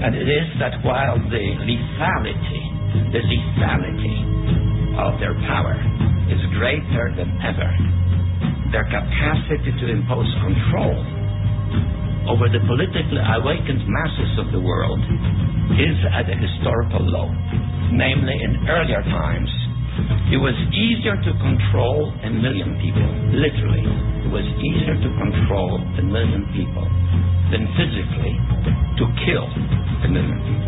And it is that while the lethality of their power is greater than ever, their capacity to impose control over the politically awakened masses of the world is at a historical low. Namely, in earlier times, it was easier to control 1 million people. Literally, it was easier to control 1 million people than physically to kill 1 million people.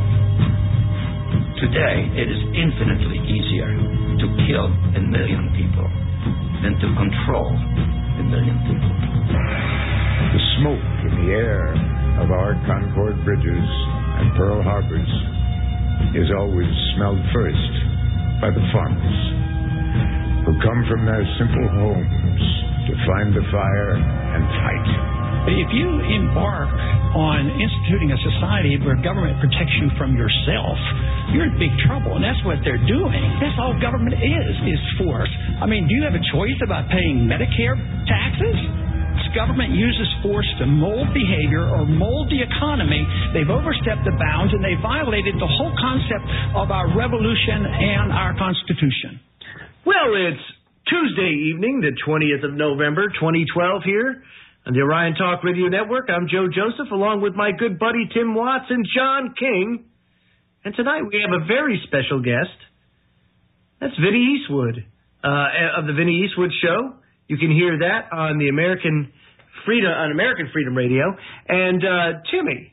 Today, it is infinitely easier to kill 1 million people than to control 1 million people. The smoke in the air of our Concord bridges and Pearl Harbors is always smelled first by the farmers who come from their simple homes to find the fire and fight. If you embark on instituting a society where government protects you from yourself, you're in big trouble, and that's what they're doing. That's all government is force. I mean, do you have a choice about paying Medicare taxes? Government uses force to mold behavior or mold the economy. They've overstepped the bounds, and they violated the whole concept of our revolution and our Constitution. Well, it's Tuesday evening, the 20th of November, 2012 here on the Orion Talk Radio Network. I'm Joe Joseph, along with my good buddy Tim Watts and John King. And tonight we have a very special guest. That's Vinny Eastwood of the Vinny Eastwood Show. You can hear that on the American Freedom Radio. And Timmy,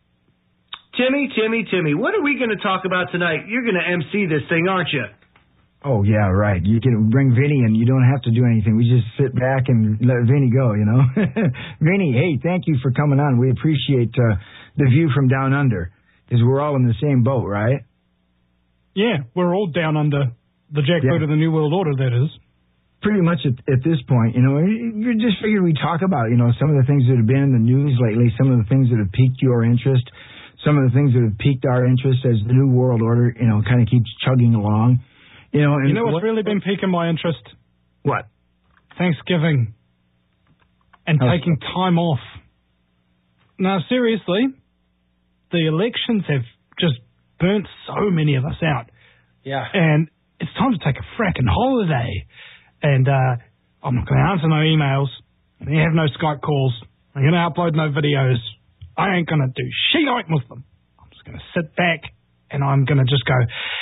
what are we going to talk about tonight? You're going to MC this thing, aren't you? Oh, yeah, right. You can bring Vinny and you don't have to do anything. We just sit back and let Vinny go, you know. Vinny, hey, thank you for coming on. We appreciate the view from down under, because we're all in the same boat, right? Yeah, we're all down under the jackboot of the New World Order, that is. Pretty much at this point, you know, we just figured we'd talk about, you know, some of the things that have been in the news lately, some of the things that have piqued your interest, some of the things that have piqued our interest as the New World Order, you know, kind of keeps chugging along. You know what's really been piquing my interest? What? Thanksgiving. And taking time off. Now, seriously, the elections have just burnt so many of us out. Yeah. And it's time to take a fracking holiday. And I'm not going to answer no emails. I have no Skype calls. I'm going to upload no videos. I ain't going to do shit with them. I'm just going to sit back and I'm going to just go,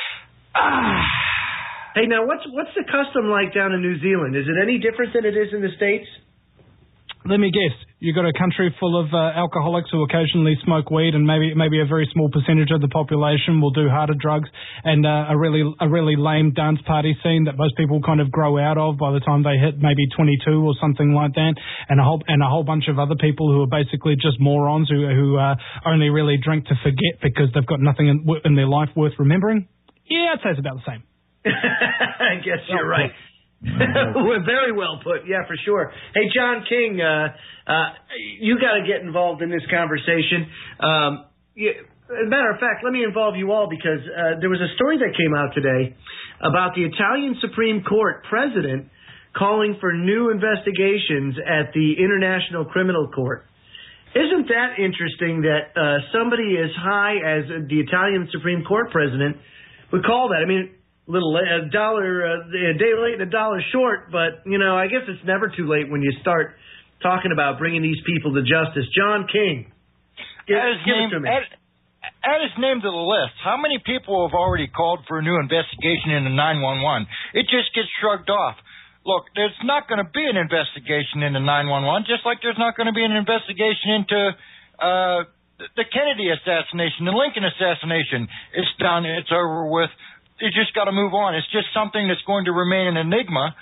Hey, now, what's the custom like down in New Zealand? Is it any different than it is in the States? Let me guess. You've got a country full of alcoholics who occasionally smoke weed, and maybe a very small percentage of the population will do harder drugs, and a really lame dance party scene that most people kind of grow out of by the time they hit maybe 22 or something like that, and a whole bunch of other people who are basically just morons who only really drink to forget because they've got nothing in their life worth remembering. Yeah, I'd say it's about the same. I guess you're right. Very well put. Yeah, for sure. Hey, John King, you got to get involved in this conversation. As a matter of fact, let me involve you all because there was a story that came out today about the Italian Supreme Court president calling for new investigations at the International Criminal Court. Isn't that interesting that somebody as high as the Italian Supreme Court president would call that? I mean, a day late and a dollar short, but, you know, I guess it's never too late when you start talking about bringing these people to justice. John King, give it to me. Add his name to the list. How many people have already called for a new investigation into 911? It just gets shrugged off. Look, there's not going to be an investigation into 911, just like there's not going to be an investigation into the Kennedy assassination, the Lincoln assassination. It's done. It's over with. You just got to move on. It's just something that's going to remain an enigma,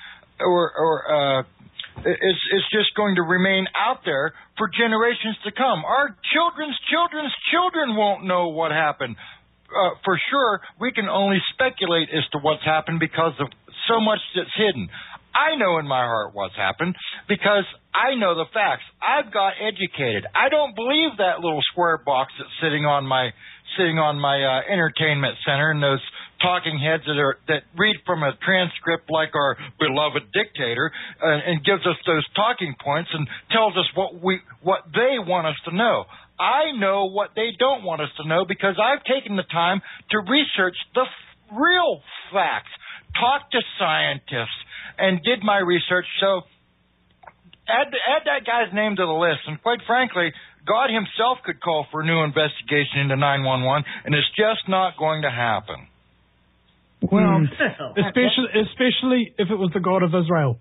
or it's just going to remain out there for generations to come. Our children's children won't know what happened. For sure, we can only speculate as to what's happened because of so much that's hidden. I know in my heart what's happened because I know the facts. I've got educated. I don't believe that little square box that's sitting on my entertainment center and those talking heads that read from a transcript like our beloved dictator and gives us those talking points and tells us what they want us to know. I know what they don't want us to know because I've taken the time to research the real facts, talk to scientists, and did my research. So add that guy's name to the list. And quite frankly, God himself could call for a new investigation into 911, and it's just not going to happen. Well, especially if it was the God of Israel.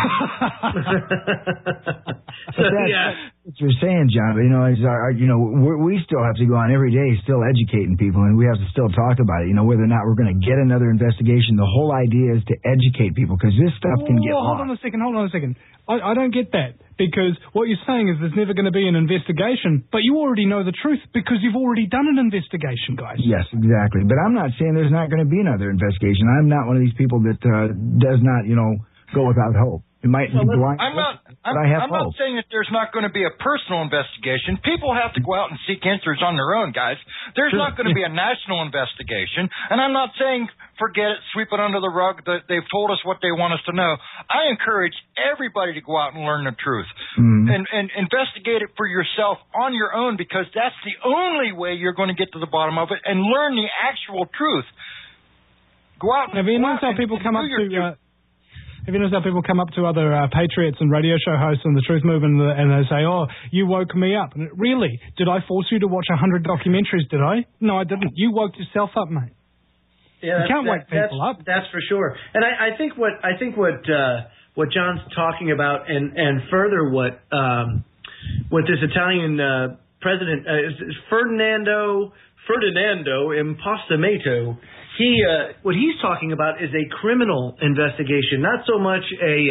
What you're saying, John, but, we still have to go on every day still educating people, and we have to still talk about it, whether or not we're going to get another investigation. The whole idea is to educate people, because this stuff can get lost. Hold on a second. I don't get that, because what you're saying is there's never going to be an investigation, but you already know the truth because you've already done an investigation, guys. Yes, exactly. But I'm not saying there's not going to be another investigation. I'm not one of these people that does not, go without hope. It might be blind. I'm not saying that there's not going to be a personal investigation. People have to go out and seek answers on their own, guys. There's not going to be a national investigation. And I'm not saying forget it, sweep it under the rug. They've told us what they want us to know. I encourage everybody to go out and learn the truth and investigate it for yourself on your own, because that's the only way you're going to get to the bottom of it and learn the actual truth. Go out and have you noticed how people come up to... Have you noticed how people come up to other patriots and radio show hosts in the Truth Movement and they say, "Oh, you woke me up"? And really? Did I force you to watch 100 documentaries? Did I? No, I didn't. You woke yourself up, mate. Yeah, you can't wake people up. That's for sure. And I think what John's talking about, and further what this Italian president Ferdinando Impostimato. What he's talking about is a criminal investigation, not so much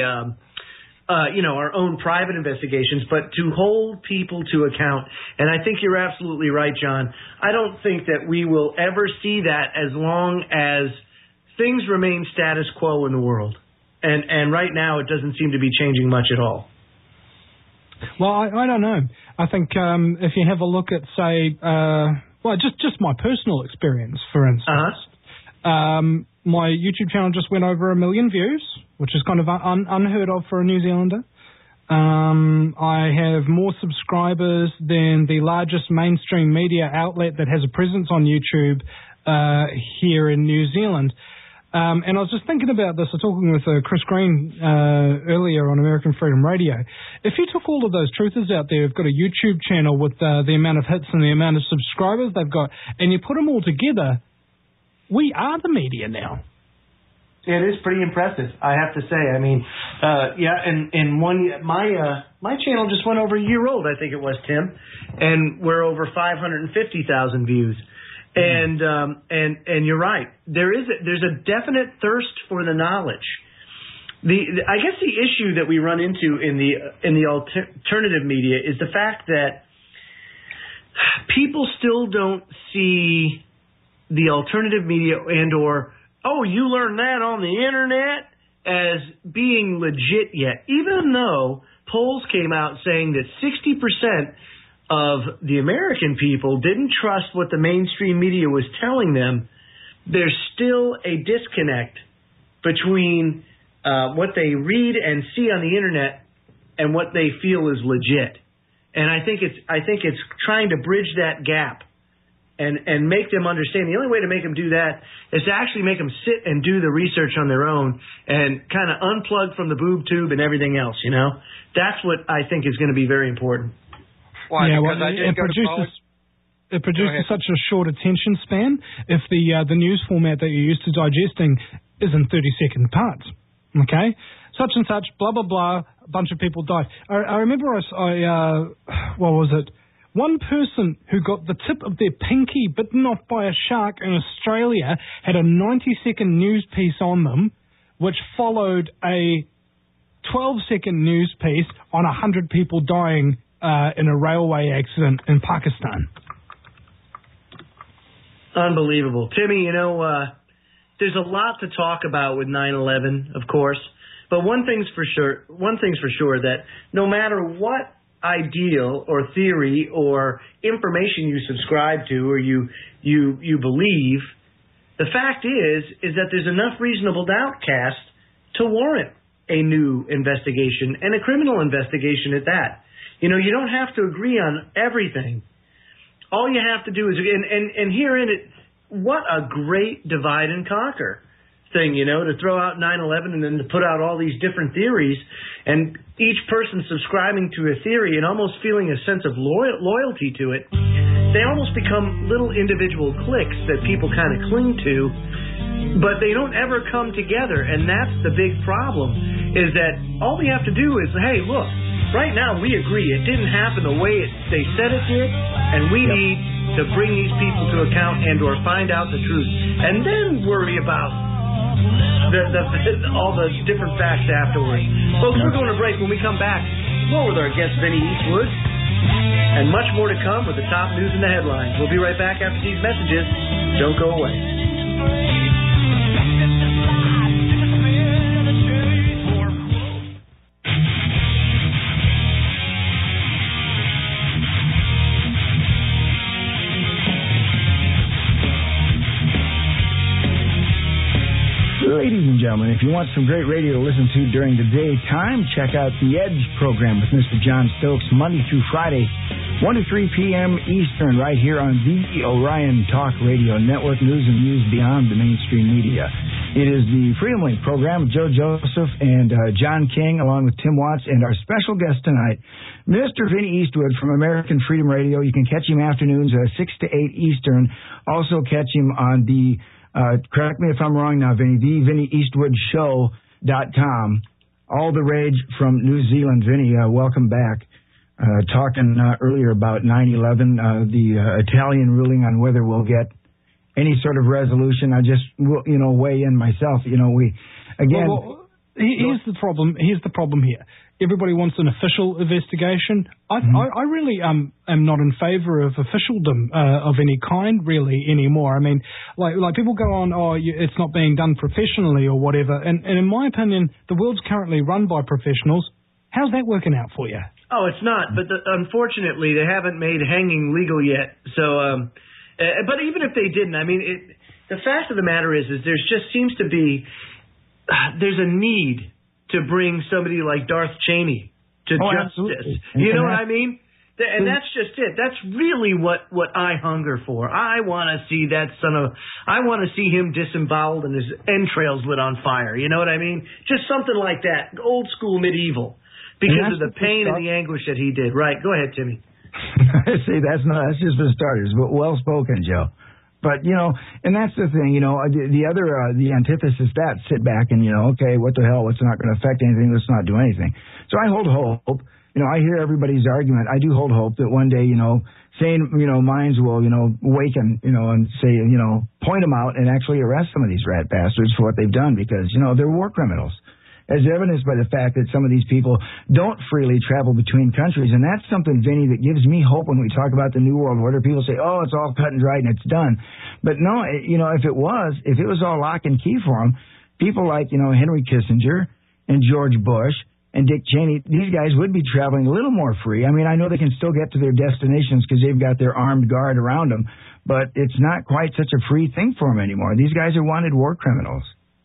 our own private investigations, but to hold people to account. And I think you're absolutely right, John. I don't think that we will ever see that as long as things remain status quo in the world. And right now, it doesn't seem to be changing much at all. Well, I don't know. I think if you have a look at, say, just my personal experience, for instance. My YouTube channel just went over 1 million views, which is kind of unheard of for a New Zealander. I have more subscribers than the largest mainstream media outlet that has a presence on YouTube here in New Zealand. And I was just thinking about this. I was talking with Chris Green earlier on American Freedom Radio. If you took all of those truthers out there who've got a YouTube channel with the amount of hits and the amount of subscribers they've got, and you put them all together, we are the media now. It is pretty impressive, I have to say. I mean, and my channel just went over a year old, I think it was, Tim, and we're over 550,000 views. And you're right. There's a definite thirst for the knowledge. I guess the issue that we run into in the alternative media is the fact that people still don't see the alternative media you learned that on the internet as being legit yet. Even though polls came out saying that 60% of the American people didn't trust what the mainstream media was telling them, there's still a disconnect between what they read and see on the internet and what they feel is legit. And I think it's trying to bridge that gap and make them understand. The only way to make them do that is to actually make them sit and do the research on their own and kind of unplug from the boob tube and everything else, That's what I think is going to be very important. Why? Yeah, because it produces such a short attention span if the news format that you're used to digesting is in 30-second parts. Okay? Such and such, blah, blah, blah, a bunch of people died. I remember what was it? One person who got the tip of their pinky bitten off by a shark in Australia had a 90-second news piece on them, which followed a 12-second news piece on 100 people dying in a railway accident in Pakistan. Unbelievable. Timmy, there's a lot to talk about with 9/11, of course, but one thing's for sure that no matter what ideal or theory or information you subscribe to or you believe, the fact is that there's enough reasonable doubt cast to warrant a new investigation and a criminal investigation at that. You don't have to agree on everything, all you have to do is, and herein it, what a great divide and conquer thing, to throw out 9/11 and then to put out all these different theories, and each person subscribing to a theory and almost feeling a sense of loyalty to it. They almost become little individual cliques that people kind of cling to, but they don't ever come together, and that's the big problem, is that all we have to do is, hey, look, right now we agree it didn't happen the way they said it did, and we need to bring these people to account and or find out the truth, and then worry about all the different facts afterwards. Folks, we're going to break. When we come back, more with our guest, Vinny Eastwood, and much more to come with the top news and the headlines. We'll be right back after these messages. Don't go away. Ladies and gentlemen, if you want some great radio to listen to during the daytime, check out The Edge program with Mr. John Stokes, Monday through Friday, 1 to 3 p.m. Eastern, right here on the Orion Talk Radio Network, news and views beyond the mainstream media. It is the Freedom Link program with Joe Joseph and John King, along with Tim Watts, and our special guest tonight, Mr. Vinny Eastwood from American Freedom Radio. You can catch him afternoons 6 to 8 Eastern. Also catch him on the correct me if I'm wrong now, Vinny, the VinnyEastwoodShow.com. All the rage from New Zealand. Vinny, welcome back. Talking earlier about 9/11, the Italian ruling on whether we'll get any sort of resolution. I just, weigh in myself. Here's the problem. Here's the problem here. Everybody wants an official investigation. I really am not in favour of officialdom of any kind, really, anymore. I mean, like people go on, it's not being done professionally or whatever. And in my opinion, the world's currently run by professionals. How's that working out for you? Oh, it's not. But unfortunately, they haven't made hanging legal yet. So, but even if they didn't, I mean, the fact of the matter is there just seems to be there's a need to bring somebody like Darth Cheney to justice. Absolutely. You know what I mean? And that's just it. That's really what I hunger for. I want to see I want to see him disemboweled and his entrails lit on fire. You know what I mean? Just something like that. Old school medieval. Because of the pain and the anguish that he did. Right. Go ahead, Timmy. See, that's just for starters, but well spoken, Joe. But, and that's the thing, the antithesis that sit back and, okay, what the hell, it's not going to affect anything, let's not do anything. So I hold hope. I hear everybody's argument. I do hold hope that one day, sane, minds will, awaken, and say, point them out and actually arrest some of these rat bastards for what they've done because, they're war criminals. As evidenced by the fact that some of these people don't freely travel between countries. And that's something, Vinny, that gives me hope when we talk about the New World Order. People say, oh, it's all cut and dried and it's done. But no, if it was all lock and key for them, people like, Henry Kissinger and George Bush and Dick Cheney, these guys would be traveling a little more free. I mean, I know they can still get to their destinations because they've got their armed guard around them, but it's not quite such a free thing for them anymore. These guys are wanted war criminals.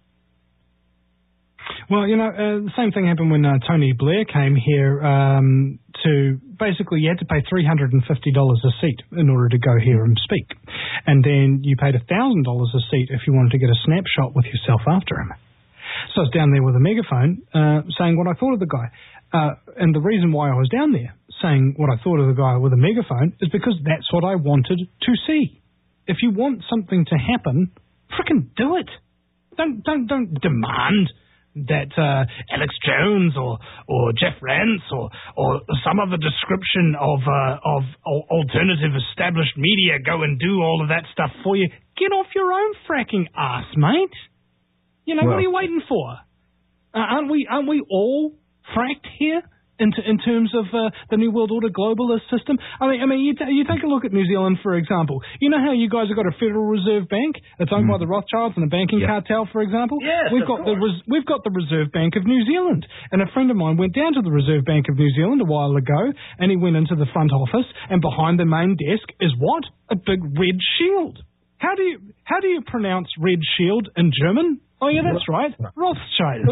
Well, the same thing happened when Tony Blair came here to basically you had to pay $350 a seat in order to go here and speak. And then you paid $1,000 a seat if you wanted to get a snapshot with yourself after him. So I was down there with a megaphone saying what I thought of the guy. And the reason why I was down there saying what I thought of the guy with a megaphone is because that's what I wanted to see. If you want something to happen, frickin' do it. Don't demand that Alex Jones or Jeff Rance or some other description of alternative established media go and do all of that stuff for you. Get off your own fracking ass, mate. What are you waiting for? Aren't we all fracked here in terms of the New World Order globalist system? I mean, you take a look at New Zealand, for example. You know how you guys have got a Federal Reserve Bank that's owned by the Rothschilds and a banking cartel, for example? Yes, we've got the Reserve Bank of New Zealand. And a friend of mine went down to the Reserve Bank of New Zealand a while ago, and he went into the front office, and behind the main desk is what? A big red shield. How do you pronounce red shield in German? Oh, yeah, that's right. Rothschild.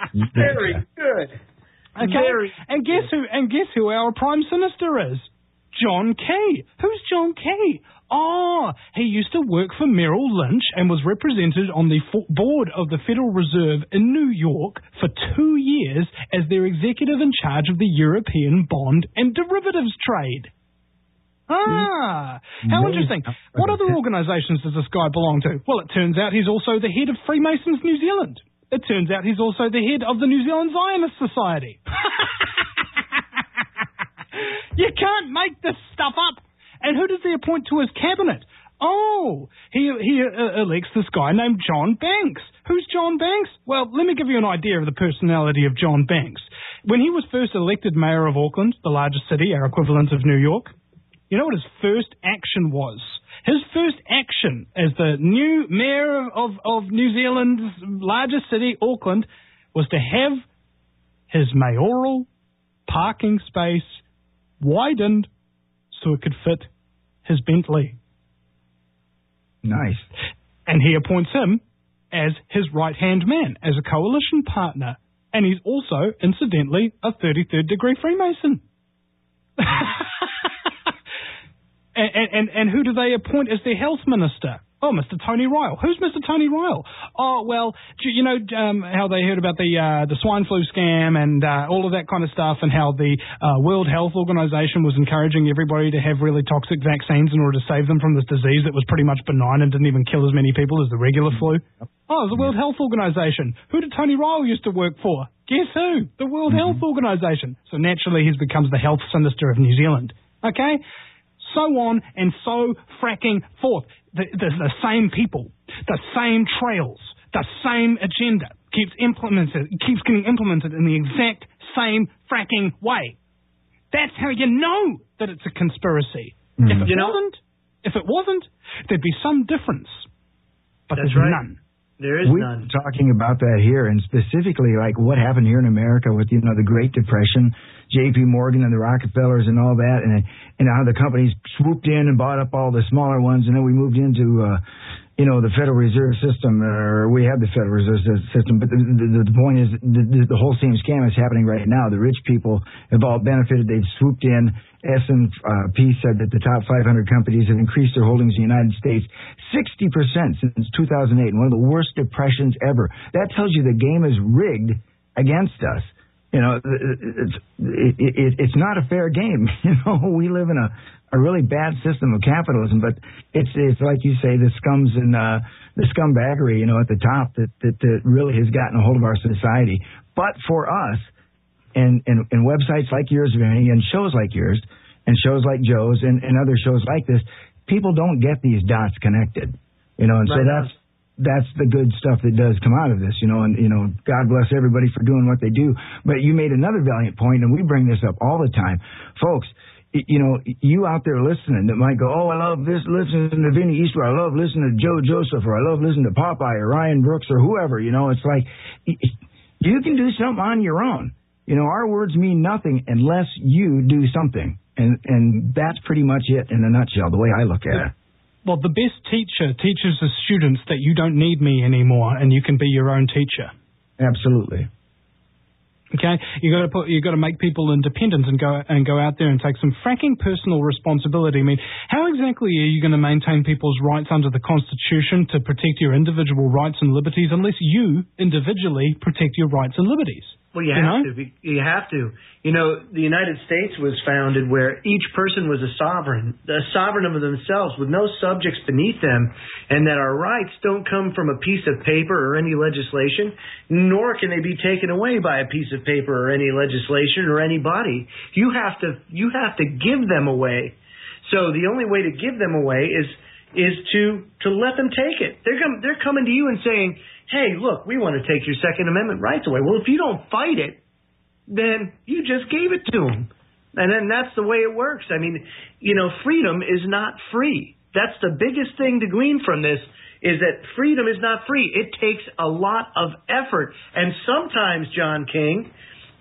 Very good. Okay. And guess who our Prime Minister is? John Key. Who's John Key? Oh, he used to work for Merrill Lynch and was represented on the board of the Federal Reserve in New York for 2 years as their executive in charge of the European bond and derivatives trade. Ah, how interesting. What other organisations does this guy belong to? Well, it turns out he's also the head of Freemasons New Zealand. It turns out he's also the head of the New Zealand Zionist Society. You can't make this stuff up. And who does he appoint to his cabinet? Oh, he elects this guy named John Banks. Who's John Banks? Well, let me give you an idea of the personality of John Banks. When he was first elected mayor of Auckland, the largest city, our equivalent of New York, you know what his first action was? His first action as the new mayor of New Zealand's largest city, Auckland, was to have his mayoral parking space widened so it could fit his Bentley. Nice. And he appoints him as his right-hand man, as a coalition partner. And he's also, incidentally, a 33rd degree Freemason. And who do they appoint as their health minister? Oh, Mr. Tony Ryle. Who's Mr. Tony Ryle? Oh, well, you know how they heard about the swine flu scam and all of that kind of stuff, and how the World Health Organization was encouraging everybody to have really toxic vaccines in order to save them from this disease that was pretty much benign and didn't even kill as many people as the regular flu? Oh, it was the World Health Organization. Who did Tony Ryle used to work for? Guess who? The World Health Organization. So naturally he becomes the health minister of New Zealand. Okay? So on and so fracking forth. The same people, the same trails, the same agenda keeps getting implemented in the exact same fracking way. That's how you know that it's a conspiracy. Mm-hmm. If it wasn't, there'd be some difference. But that's there's right. none. There is none. We're talking about that here, and specifically like what happened here in America with the Great Depression, J.P. Morgan and the Rockefellers and all that, and how the companies swooped in and bought up all the smaller ones, and then we moved into the Federal Reserve System, or we have the Federal Reserve System. But the point is, the whole same scam is happening right now. The rich people have all benefited. They've swooped in. S&P said that the top 500 companies have increased their holdings in the United States 60% since 2008, one of the worst depressions ever. That tells you the game is rigged against us. It's not a fair game. We live in a really bad system of capitalism, but it's like you say, the scums and the scumbaggery, at the top that really has gotten a hold of our society. But for us, and websites like yours, Vinny, and shows like yours, and shows like Joe's, and other shows like this, people don't get these dots connected, and right. So that's the good stuff that does come out of this, and God bless everybody for doing what they do. But you made another valiant point, and we bring this up all the time, folks. You out there listening that might go, oh, I love listening to Vinny Eastwood, I love listening to Joe Joseph, or I love listening to Popeye or Ryan Brooks or whoever. It's like you can do something on your own. Our words mean nothing unless you do something. And that's pretty much it in a nutshell, the way I look at it. Well, the best teacher teaches the students that you don't need me anymore and you can be your own teacher. Absolutely. Okay, you got to make people independent and go out there and take some fracking personal responsibility. I mean, how exactly are you going to maintain people's rights under the Constitution to protect your individual rights and liberties unless you individually protect your rights and liberties? Well, you have to. You have to. The United States was founded where each person was a sovereign of themselves with no subjects beneath them, and that our rights don't come from a piece of paper or any legislation, nor can they be taken away by a piece of paper or any legislation or anybody. You have to give them away. So the only way to give them away is to let them take it. They're coming to you and saying, hey, look, we want to take your Second Amendment rights away. Well, if you don't fight it, then you just gave it to them. And then that's the way it works. I mean, freedom is not free. That's the biggest thing to glean from this, is that freedom is not free. It takes a lot of effort. And sometimes, John King,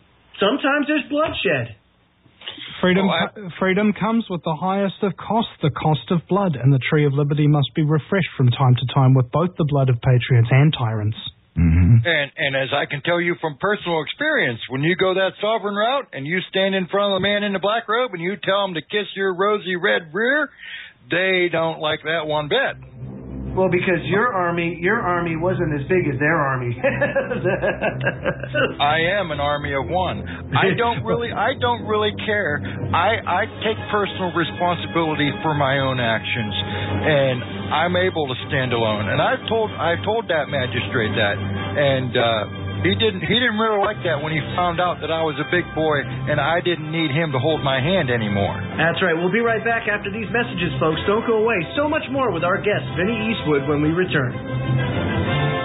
there's bloodshed. Freedom comes with the highest of costs, the cost of blood, and the tree of liberty must be refreshed from time to time with both the blood of patriots and tyrants. Mm-hmm. And as I can tell you from personal experience, when you go that sovereign route and you stand in front of the man in the black robe and you tell him to kiss your rosy red rear, they don't like that one bit. Well, because your army wasn't as big as their army. I am an army of one. I don't really care. I take personal responsibility for my own actions, and I'm able to stand alone. And I told that magistrate that, and he didn't really like that when he found out that I was a big boy and I didn't need him to hold my hand anymore. That's right. We'll be right back after these messages, folks. Don't go away. So much more with our guest, Vinny Eastwood, when we return.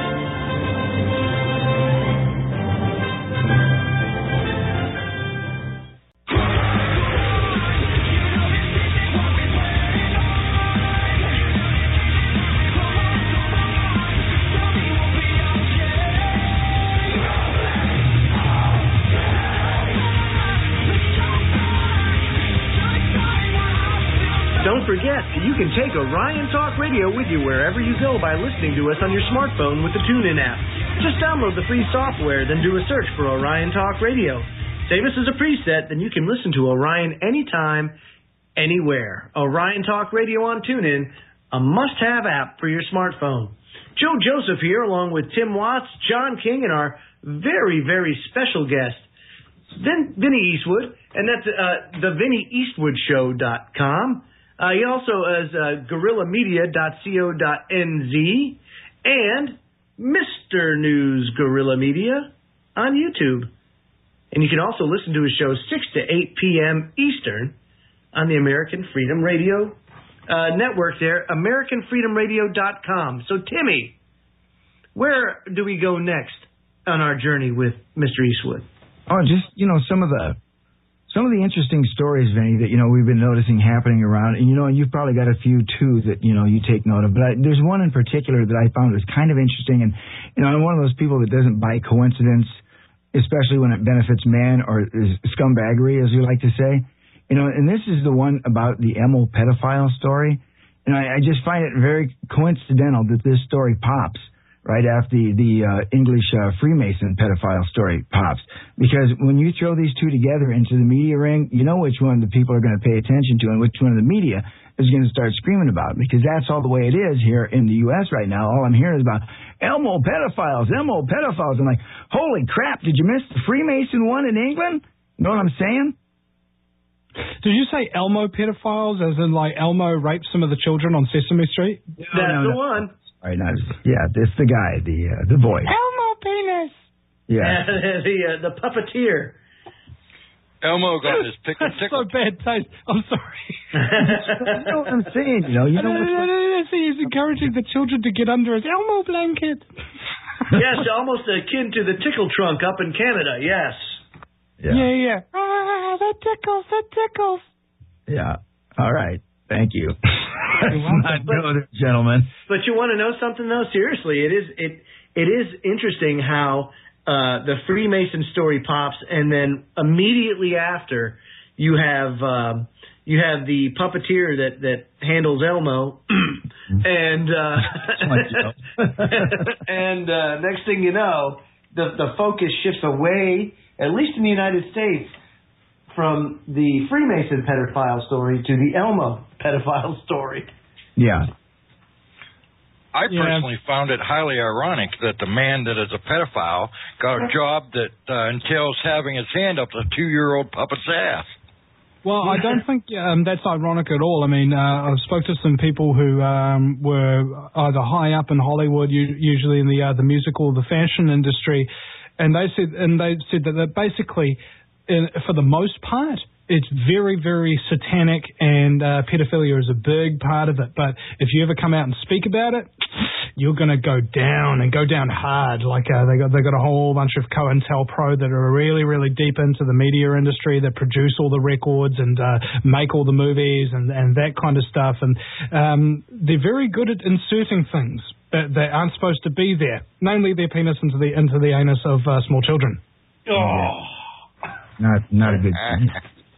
Don't forget, you can take Orion Talk Radio with you wherever you go by listening to us on your smartphone with the TuneIn app. Just download the free software, then do a search for Orion Talk Radio. Save us as a preset, then you can listen to Orion anytime, anywhere. Orion Talk Radio on TuneIn, a must-have app for your smartphone. Joe Joseph here, along with Tim Watts, John King, and our very, very special guest, Vinny Eastwood, and that's the VinnyEastwoodShow.com. He also has GorillaMedia.co.nz and Mr. News Gorilla Media on YouTube. And you can also listen to his show 6 to 8 p.m. Eastern on the American Freedom Radio network there, AmericanFreedomRadio.com. So, Timmy, where do we go next on our journey with Mr. Eastwood? Oh, just, some of the interesting stories, Vinny, that, we've been noticing happening around. And, you've probably got a few, too, that, you take note of. But there's one in particular that I found was kind of interesting. And, I'm one of those people that doesn't buy coincidence, especially when it benefits man or scumbaggery, as we like to say. And this is the one about the Emil pedophile story. I just find it very coincidental that this story pops right after the English Freemason pedophile story pops. Because when you throw these two together into the media ring, you know which one the people are going to pay attention to and which one of the media is going to start screaming about. Because that's all the way it is here in the U.S. right now. All I'm hearing is about Elmo pedophiles. I'm like, holy crap, did you miss the Freemason one in England? You know what I'm saying? Did you say Elmo pedophiles, as in like Elmo raped some of the children on Sesame Street? That's the one. All right, it's the guy, the voice. Elmo penis. Yeah. The puppeteer. Elmo got his pickle tickle. So bad taste. I'm sorry. You know what I'm saying? He's encouraging the children to get under his Elmo blanket. Yes, almost akin to the tickle trunk up in Canada. Yes. Yeah. That tickles. Yeah. All right. Thank you. Gentlemen. But you want to know something, though? Seriously, it is interesting how the Freemason story pops, and then immediately after you have the puppeteer that handles Elmo, and and next thing you know, the focus shifts away, at least in the United States, from the Freemason pedophile story to the Elmo pedophile story. Yeah. I personally found it highly ironic that the man that is a pedophile got a job that entails having his hand up the 2-year-old puppet's ass. Well, I don't think that's ironic at all. I mean, I've spoke to some people who were either high up in Hollywood, usually in the musical or the fashion industry, and they said that basically, for the most part, it's very, very satanic, and pedophilia is a big part of it. But if you ever come out and speak about it, you're going to go down hard. Like they got a whole bunch of COINTELPRO that are really, really deep into the media industry, that produce all the records and make all the movies and that kind of stuff. And they're very good at inserting things that aren't supposed to be there, namely their penis into the anus of small children. Oh. Not a good thing.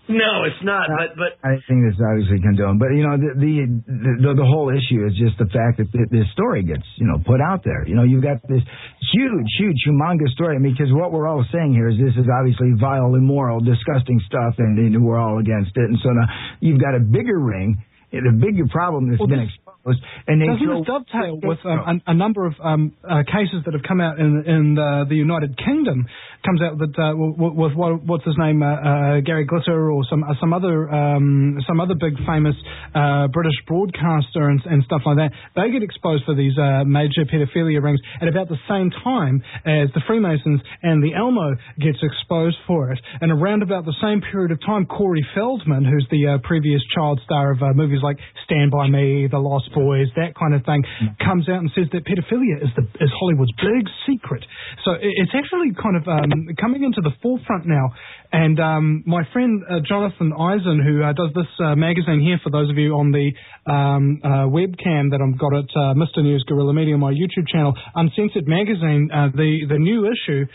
No, it's not. But I think that's obviously condoned. But the whole issue is just the fact that this story gets put out there. You've got this huge, humongous story. I mean, because what we're all saying here is this is obviously vile, immoral, disgusting stuff, and we're all against it. And so now you've got a bigger ring, the bigger problem that's been exposed. And doesn't this dovetail with a number of cases that have come out in the United Kingdom? Comes out that with what's his name, Gary Glitter, or some other big famous British broadcaster and stuff like that. They get exposed for these major pedophilia rings at about the same time as the Freemasons and the Almo gets exposed for it. And around about the same period of time, Corey Feldman, who's the previous child star of movies like Stand By Me, The Lost Boys, that kind of thing, comes out and says that pedophilia is Hollywood's big secret. So it's actually kind of coming into the forefront now. And my friend Jonathan Eisen, who does this magazine here, for those of you on the webcam that I've got at Mr. News Guerrilla Media, my YouTube channel, Uncensored Magazine, the new issue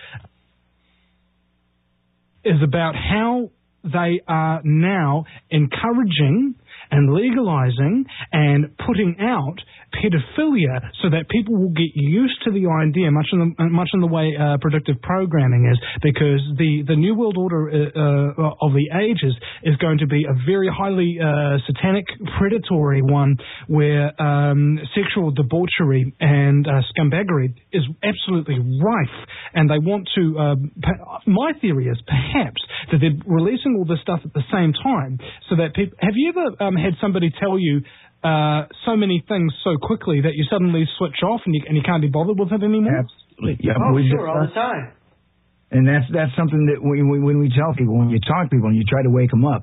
is about how they are now encouraging and legalizing and putting out pedophilia so that people will get used to the idea, much in the way predictive programming is, because the New World Order of the ages is going to be a very highly satanic, predatory one where sexual debauchery and scumbaggery is absolutely rife, and they want to, my theory is perhaps that they're releasing all this stuff at the same time so that people, have you ever had somebody tell you so many things so quickly that you suddenly switch off and you can't be bothered with it anymore? Absolutely. Yeah. Oh, sure, all the time. And that's something that when we tell people, when you talk to people and you try to wake them up,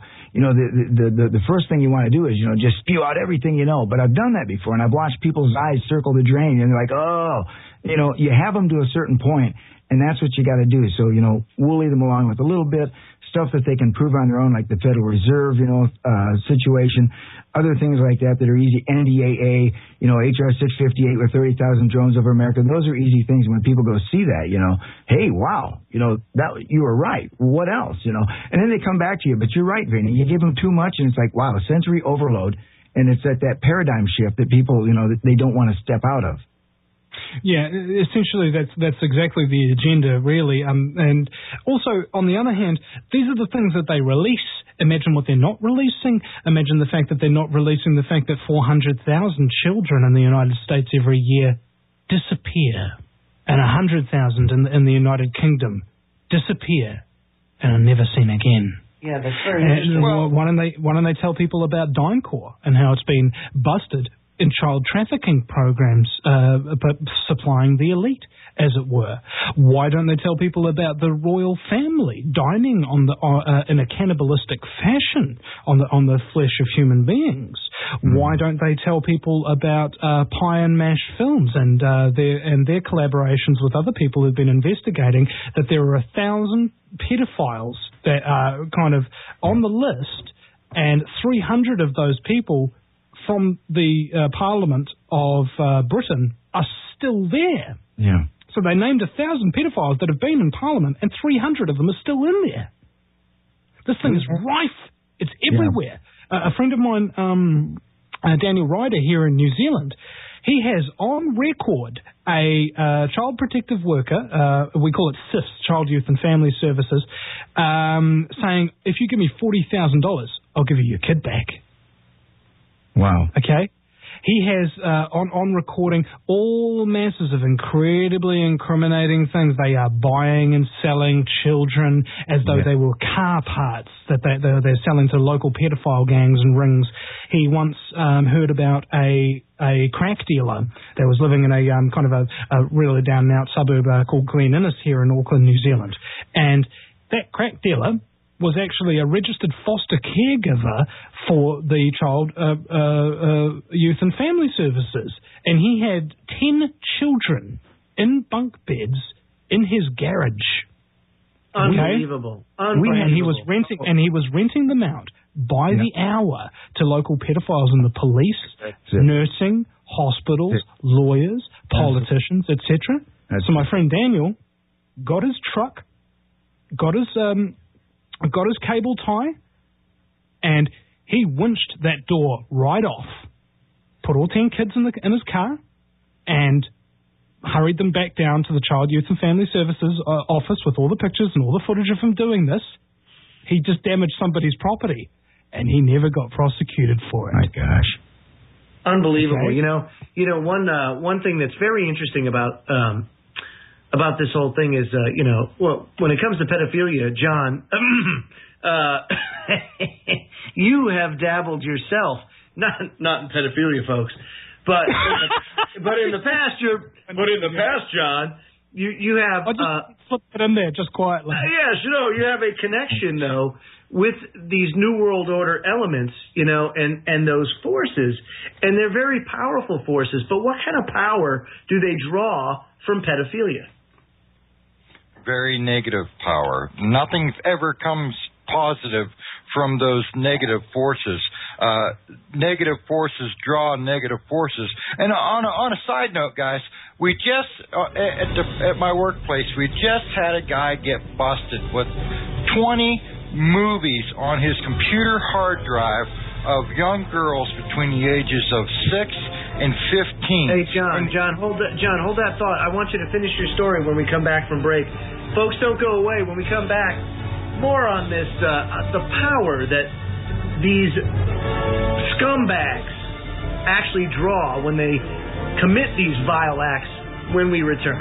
the first thing you want to do is, just spew out everything you know. But I've done that before, and I've watched people's eyes circle the drain, and they're like, oh, you have them to a certain point, and that's what you got to do. So, we'll lead them along with a little bit, stuff that they can prove on their own, like the Federal Reserve, situation, other things like that are easy, NDAA, HR 658 with 30,000 drones over America. Those are easy things. When people go see that, hey, wow, that you were right. What else, And then they come back to you, but you're right, Vinny. You give them too much, and it's like, wow, sensory overload, and it's at that paradigm shift that people, that they don't want to step out of. Yeah, essentially that's exactly the agenda, really. And also, on the other hand, these are the things that they release. Imagine what they're not releasing. Imagine the fact that they're not releasing the fact that 400,000 children in the United States every year disappear, and 100,000 in the United Kingdom disappear and are never seen again. Yeah, that's very interesting. Why don't they tell people about DynCorp and how it's been busted in child trafficking programs, but supplying the elite, as it were? Why don't they tell people about the royal family dining in a cannibalistic fashion on the flesh of human beings? Why don't they tell people about Pie and Mash Films and their collaborations with other people who've been investigating that there are 1,000 pedophiles that are kind of on the list, and 300 of those people from the Parliament of Britain are still there. Yeah. So they named 1,000 pedophiles that have been in Parliament, and 300 of them are still in there. This thing is rife. It's everywhere. A friend of mine, Daniel Ryder here in New Zealand, he has on record a child protective worker, we call it CIFS, Child, Youth and Family Services, saying, if you give me $40,000, I'll give you your kid back. Wow. Okay? He has on recording all masses of incredibly incriminating things. They are buying and selling children as though they were car parts that they're selling to local pedophile gangs and rings. He once heard about a crack dealer that was living in a kind of a really down and out suburb called Glen Innes here in Auckland, New Zealand. And that crack dealer was actually a registered foster caregiver for the Child, Youth and Family Services. And he had 10 children in bunk beds in his garage. Unbelievable. Okay? And he was renting them out by the hour to local pedophiles in the police, nursing, hospitals, lawyers, politicians, etc. So my friend Daniel got his truck, got his cable tie, And he winched that door right off, put all 10 kids in his car, and hurried them back down to the Child, Youth and Family Services office with all the pictures and all the footage of him doing this. He just damaged somebody's property, and he never got prosecuted for it. My gosh. Unbelievable. Okay. You know, one thing that's very interesting about this whole thing is, well, when it comes to pedophilia, John, you have dabbled yourself, not in pedophilia, folks, but in the past, John, you have. I just slip it in there just quietly. Yes, you have a connection though with these New World Order elements, and those forces, and they're very powerful forces. But what kind of power do they draw from pedophilia? Very negative power. Nothing ever comes positive from those negative forces. Negative forces draw negative forces. And on a side note, guys, we just at my workplace, we just had a guy get busted with 20 movies on his computer hard drive of young girls between the ages of 6 and 15. Hey, John, hold that thought. I want you to finish your story when we come back from break. Folks, don't go away. When we come back, more on this, the power that these scumbags actually draw when they commit these vile acts when we return.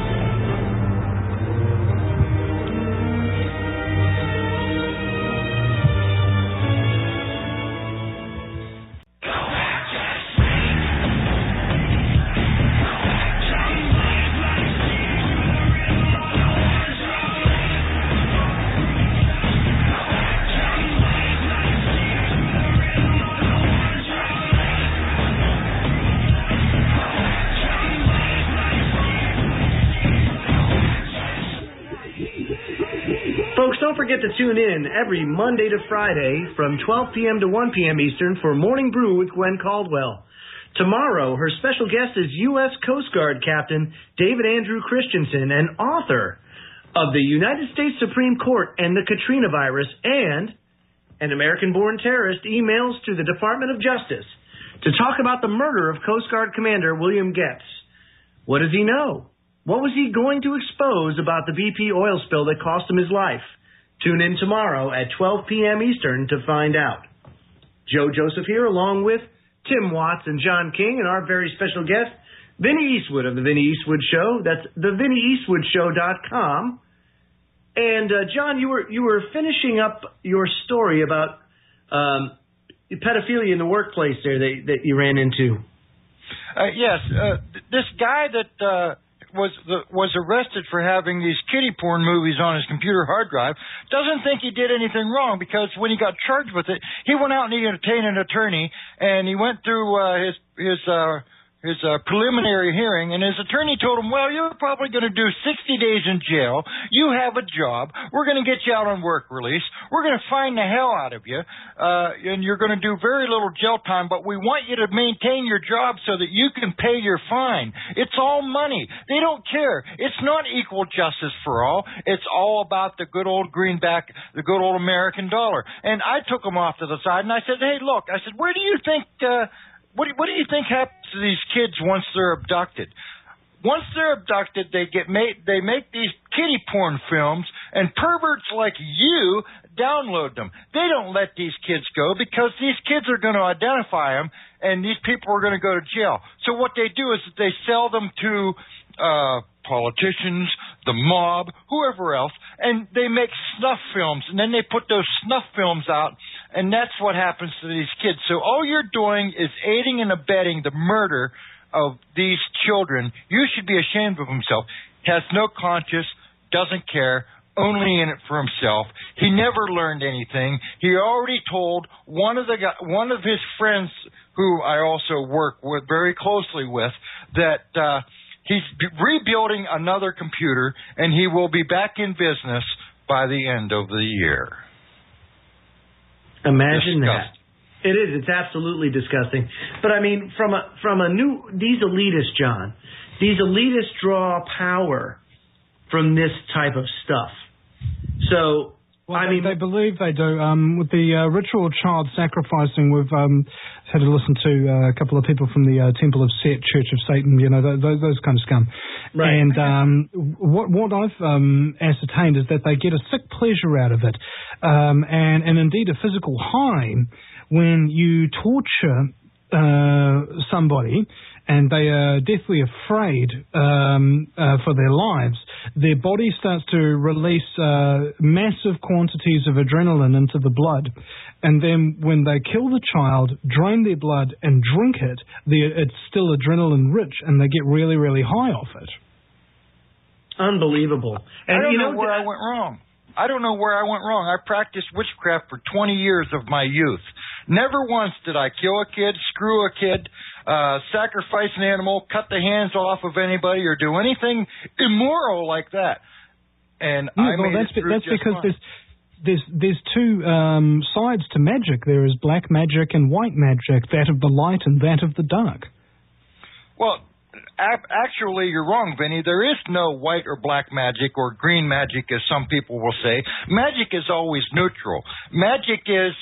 Don't forget to tune in every Monday to Friday from 12 p.m. to 1 p.m. Eastern for Morning Brew with Gwen Caldwell. Tomorrow, her special guest is U.S. Coast Guard Captain David Andrew Christensen, and author of the United States Supreme Court and the Katrina Virus, and an American-born terrorist emails to the Department of Justice to talk about the murder of Coast Guard Commander William Goetz. What does he know? What was he going to expose about the BP oil spill that cost him his life? Tune in tomorrow at 12 p.m. Eastern to find out. Joe Joseph here, along with Tim Watts and John King, and our very special guest, Vinny Eastwood of The Vinny Eastwood Show. That's thevinnieeastwoodshow.com. And, John, you were finishing up your story about pedophilia in the workplace there that you ran into. Yes. This guy that was arrested for having these kiddie porn movies on his computer hard drive doesn't think he did anything wrong, because when he got charged with it, he went out and he obtained an attorney, and he went through his preliminary hearing, and his attorney told him, well, you're probably going to do 60 days in jail. You have a job. We're going to get you out on work release. We're going to fine the hell out of you, and you're going to do very little jail time, but we want you to maintain your job so that you can pay your fine. It's all money. They don't care. It's not equal justice for all. It's all about the good old greenback, the good old American dollar. And I took him off to the side, and I said, hey, look, I said, where do you think... What do you think happens to these kids once they're abducted? Once they're abducted, they make these kiddie porn films, and perverts like you download them. They don't let these kids go because these kids are going to identify them, and these people are going to go to jail. So what they do is they sell them to politicians, the mob, whoever else, and they make snuff films, and then they put those snuff films out, and that's what happens to these kids. So all you're doing is aiding and abetting the murder of these children. You should be ashamed of himself. Has no conscience, doesn't care, only in it for himself. He never learned anything. He already told one of his friends, who I also work with very closely with, that he's rebuilding another computer, and he will be back in business by the end of the year. Imagine that. It is. It's absolutely disgusting. But I mean, these elitists, John, these elitists draw power from this type of stuff. So Well, they believe they do. With the ritual child sacrificing, we've had to listen to a couple of people from the Temple of Set, Church of Satan, those kind of scum. Right. And what I've ascertained is that they get a sick pleasure out of it, and indeed a physical high when you torture somebody and they are deathly afraid for their lives. Their body starts to release massive quantities of adrenaline into the blood, and then when they kill the child, drain their blood and drink it, it's still adrenaline rich, and they get really, really high off it. Unbelievable. And I don't know where I went wrong. I practiced witchcraft for 20 years of my youth. Never once did I kill a kid, screw a kid, sacrifice an animal, cut the hands off of anybody, or do anything immoral like that. And that's because there's two sides to magic. There is black magic and white magic, that of the light and that of the dark. Well, actually, you're wrong, Vinny. There is no white or black magic or green magic, as some people will say. Magic is always neutral. Magic is,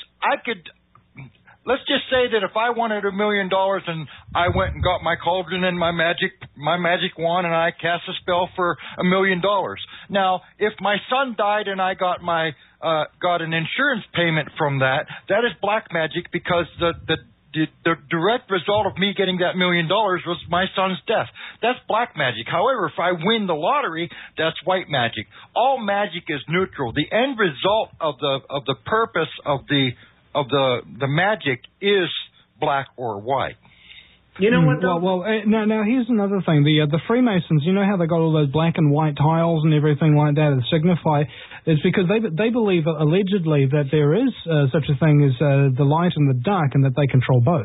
let's just say that if I wanted $1 million and I went and got my cauldron and my magic wand and I cast a spell for $1 million. Now, if my son died and I got an insurance payment from that is black magic, because the direct result of me getting that $1 million was my son's death. That's black magic. However, if I win the lottery, that's white magic. All magic is neutral. The end result of the purpose of the magic is black or white. You know what, though? Well, now here's another thing. The Freemasons, you know how they got all those black and white tiles and everything like that that signify? It's because they believe, allegedly, that there is such a thing as the light and the dark, and that they control both.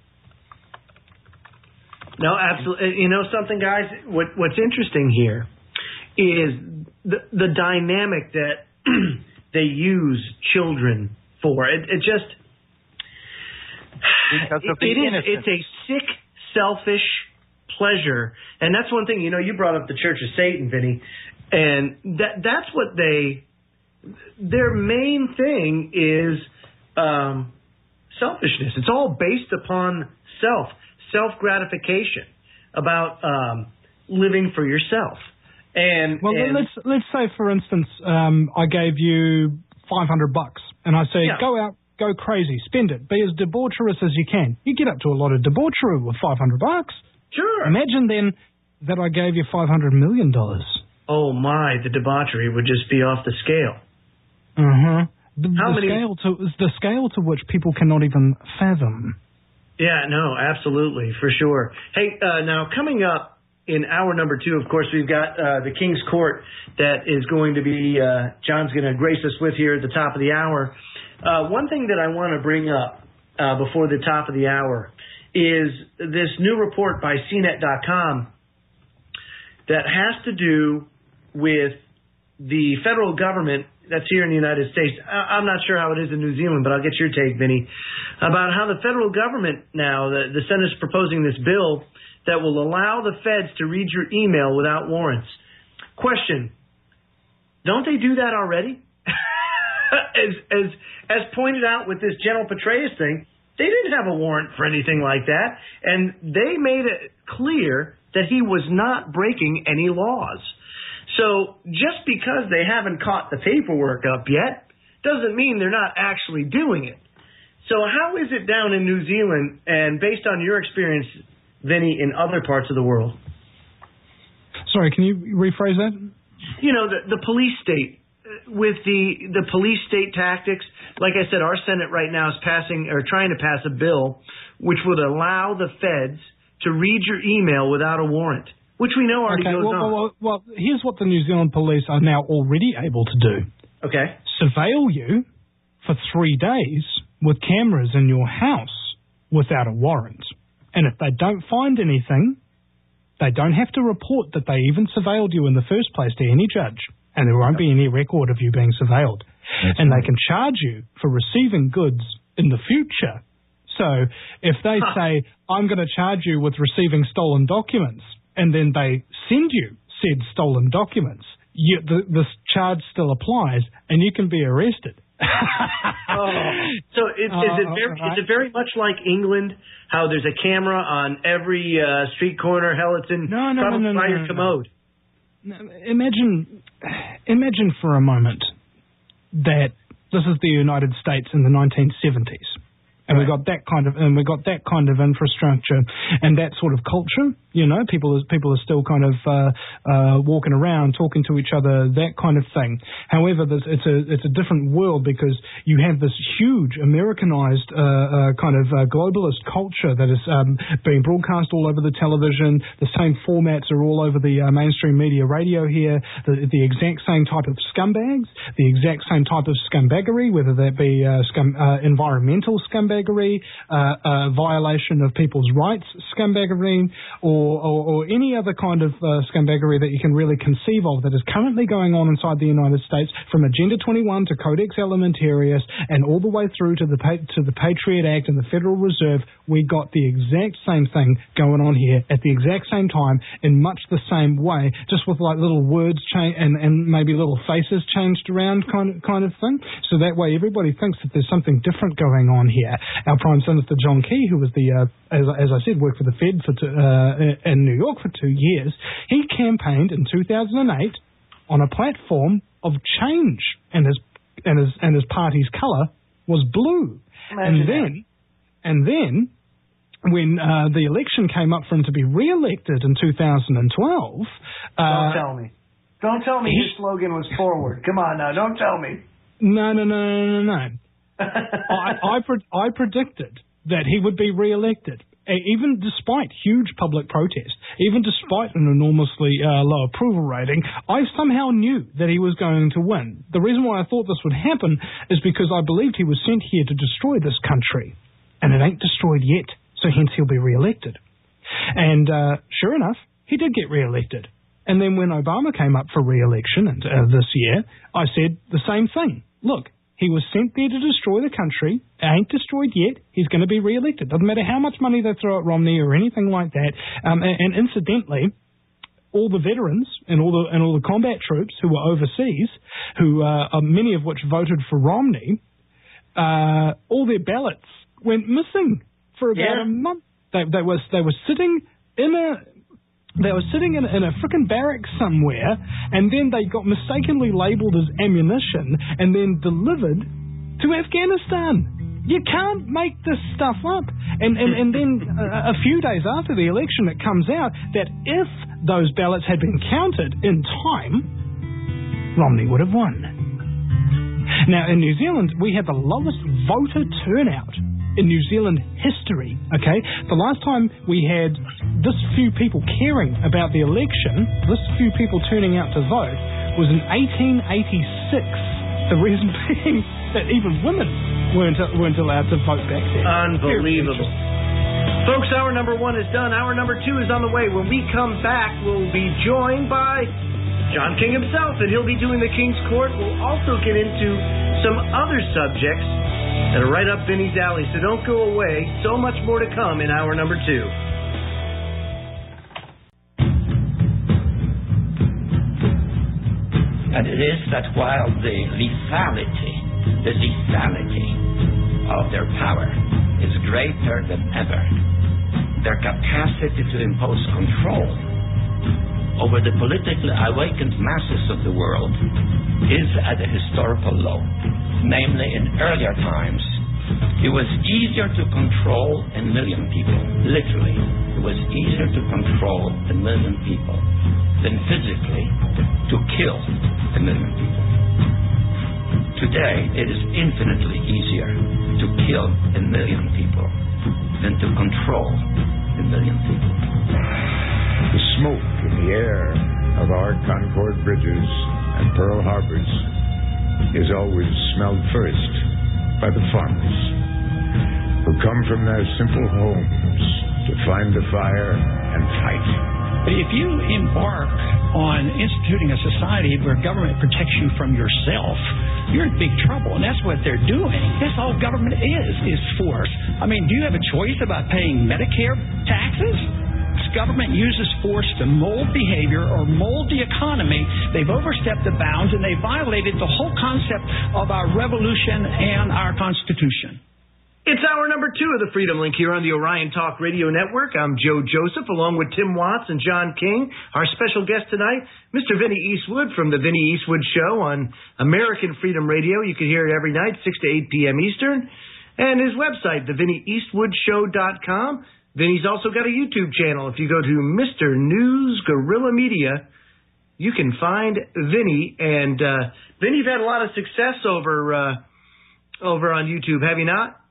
No, absolutely. You know something, guys? What's interesting here is the dynamic that they use children for. It's a sick, selfish pleasure. And that's one thing, you brought up the Church of Satan, Vinny, and that's what their main thing is, selfishness. It's all based upon self-gratification, about living for yourself. And let's say, for instance, I gave you $500, and I say, go out, go crazy, spend it, be as debaucherous as you can. You get up to a lot of debauchery with $500. Sure. Imagine then that I gave you $500 million. Oh my, the debauchery would just be off the scale. The scale to which people cannot even fathom. Yeah, no, absolutely, for sure. Hey, now coming up in hour number 2, of course, we've got the King's Court that is going to be, John's going to grace us with here at the top of the hour. One thing that I want to bring up before the top of the hour is this new report by CNET.com that has to do with the federal government that's here in the United States. I'm not sure how it is in New Zealand, but I'll get your take, Vinny, about how the federal government now, the Senate's proposing this bill that will allow the feds to read your email without warrants. Question, don't they do that already? As pointed out with this General Petraeus thing, they didn't have a warrant for anything like that, and they made it clear that he was not breaking any laws. So just because they haven't caught the paperwork up yet doesn't mean they're not actually doing it. So how is it down in New Zealand, and based on your experience, Vinny, in other parts of the world? Sorry, can you rephrase that? The police state. With the police state tactics, like I said, our Senate right now is trying to pass a bill which would allow the feds to read your email without a warrant, which we know already goes on. Well, here's what the New Zealand police are now already able to do. Okay. Surveil you for 3 days with cameras in your house without a warrant. And if they don't find anything, they don't have to report that they even surveilled you in the first place to any judge. And there won't be any record of you being surveilled. They can charge you for receiving goods in the future. So if they say, I'm going to charge you with receiving stolen documents, and then they send you said stolen documents, the charge still applies, and you can be arrested. So is it very much like England? How there's a camera on every street corner? Hell, it's in by your commode. No, imagine for a moment that this is the United States in the 1970s, and we got that kind of infrastructure and that sort of culture. You know, people are still kind of walking around, talking to each other, that kind of thing. However, it's a different world because you have this huge Americanized kind of globalist culture that is being broadcast all over the television. The same formats are all over the mainstream media radio here. The exact same type of scumbags, the exact same type of scumbaggery, whether that be environmental scumbaggery, violation of people's rights scumbaggery, or any other kind of scumbaggery that you can really conceive of that is currently going on inside the United States, from Agenda 21 to Codex Alimentarius and all the way through to the Patriot Act and the Federal Reserve. We got the exact same thing going on here at the exact same time in much the same way, just with like little words and maybe little faces changed around kind of thing. So that way everybody thinks that there's something different going on here. Our Prime Minister John Key, who was as I said, worked for the Fed in New York for 2 years, he campaigned in 2008 on a platform of change, and his party's colour was blue. And then when the election came up for him to be re-elected in 2012, Don't tell me his slogan was forward. Come on now, don't tell me. No. I predicted that he would be re-elected, even despite huge public protest, even despite an enormously low approval rating. I somehow knew that he was going to win. The reason why I thought this would happen is because I believed he was sent here to destroy this country, and it ain't destroyed yet, so hence he'll be re-elected. And sure enough, he did get re-elected. And then when Obama came up for re-election this year, I said the same thing. Look, he was sent there to destroy the country. It ain't destroyed yet. He's going to be re-elected. Doesn't matter how much money they throw at Romney or anything like that. And incidentally, all the veterans and all the combat troops who were overseas, many of which voted for Romney, all their ballots went missing for about a month. They were sitting in a frickin' barracks somewhere, and then they got mistakenly labelled as ammunition and then delivered to Afghanistan. You can't make this stuff up. And then a few days after the election, it comes out that if those ballots had been counted in time, Romney would have won. Now, in New Zealand, we had the lowest voter turnout in New Zealand history, okay? The last time we had this few people caring about the election, this few people turning out to vote, was in 1886. The reason being that even women weren't allowed to vote back then. Unbelievable. Folks, hour number 1 is done. Hour number 2 is on the way. When we come back, we'll be joined by John King himself, and he'll be doing the King's Court. We'll also get into some other subjects that are right up Vinny's alley, so don't go away. So much more to come in hour number 2. And it is that while the lethality of their power is greater than ever, their capacity to impose control over the politically awakened masses of the world is at a historical low. Namely, in earlier times, it was easier to control a million people. Literally, it was easier to control a million people than physically to kill a million people. Today, it is infinitely easier to kill a million people than to control a million people. The smoke in the air of our Concord bridges and Pearl Harbors is always smelled first by the farmers who come from their simple homes to find the fire and fight. But if you embark on instituting a society where government protects you from yourself, you're in big trouble, and that's what they're doing. That's all government is force. I mean, do you have a choice about paying Medicare taxes? government uses force to mold behavior or mold the economy, they've overstepped the bounds and they violated the whole concept of our revolution and our Constitution. It's hour number 2 of the Freedom Link here on the Orion Talk Radio Network. I'm Joe Joseph, along with Tim Watts and John King. Our special guest tonight, Mr. Vinny Eastwood from The Vinny Eastwood Show on American Freedom Radio. You can hear it every night, 6 to 8 p.m. Eastern. And his website, thevinnyeastwoodshow.com. Vinny's also got a YouTube channel. If you go to Mr. News Guerrilla Media, you can find Vinny. And Vinny, you've had a lot of success over on YouTube, have you not?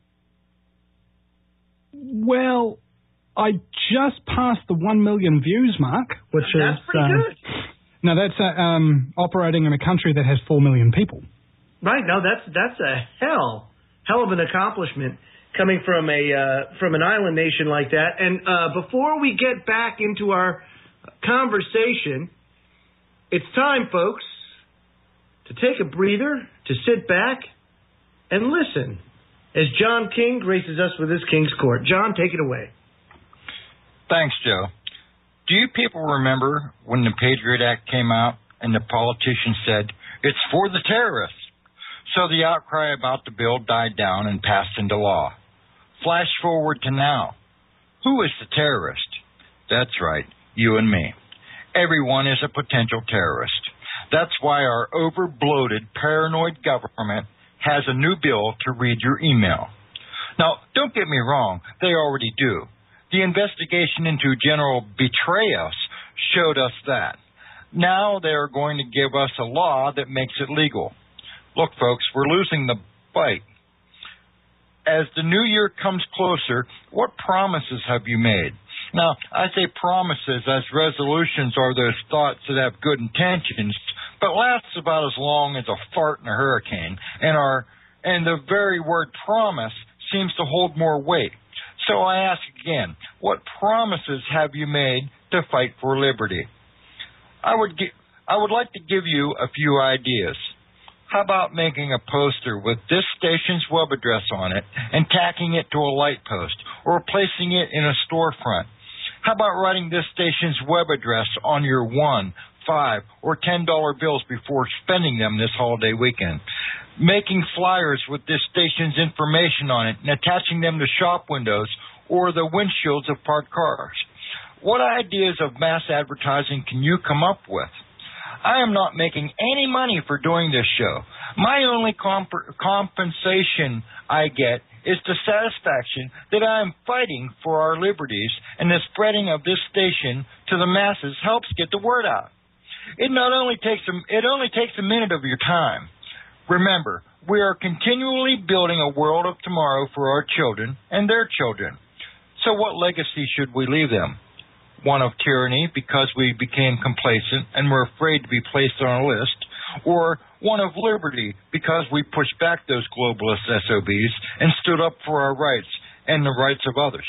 Well, I just passed the 1 million views mark, which that's pretty good. No, that's operating in a country that has 4 million people. Right. No, that's a hell of an accomplishment coming from an island nation like that. And before we get back into our conversation, it's time, folks, to take a breather, to sit back and listen as John King graces us with his King's Court. John, take it away. Thanks, Joe. Do you people remember when the Patriot Act came out and the politicians said, it's for the terrorists? So the outcry about the bill died down and passed into law. Flash forward to now. Who is the terrorist? That's right, you and me. Everyone is a potential terrorist. That's why our over-bloated, paranoid government has a new bill to read your email. Now, don't get me wrong, they already do. The investigation into General Petraeus showed us that. Now they are going to give us a law that makes it legal. Look, folks, we're losing the fight. As the new year comes closer, what promises have you made? Now, I say promises as resolutions are those thoughts that have good intentions, but lasts about as long as a fart in a hurricane, and the very word promise seems to hold more weight. So I ask again, what promises have you made to fight for liberty? I would like to give you a few ideas. How about making a poster with this station's web address on it and tacking it to a light post or placing it in a storefront? How about writing this station's web address on your $1, $5, or $10 bills before spending them this holiday weekend? Making flyers with this station's information on it and attaching them to shop windows or the windshields of parked cars. What ideas of mass advertising can you come up with? I am not making any money for doing this show. My only compensation I get is the satisfaction that I am fighting for our liberties, and the spreading of this station to the masses helps get the word out. It only takes a minute of your time. Remember, we are continually building a world of tomorrow for our children and their children. So what legacy should we leave them? One of tyranny because we became complacent and were afraid to be placed on a list, or one of liberty because we pushed back those globalist SOBs and stood up for our rights and the rights of others.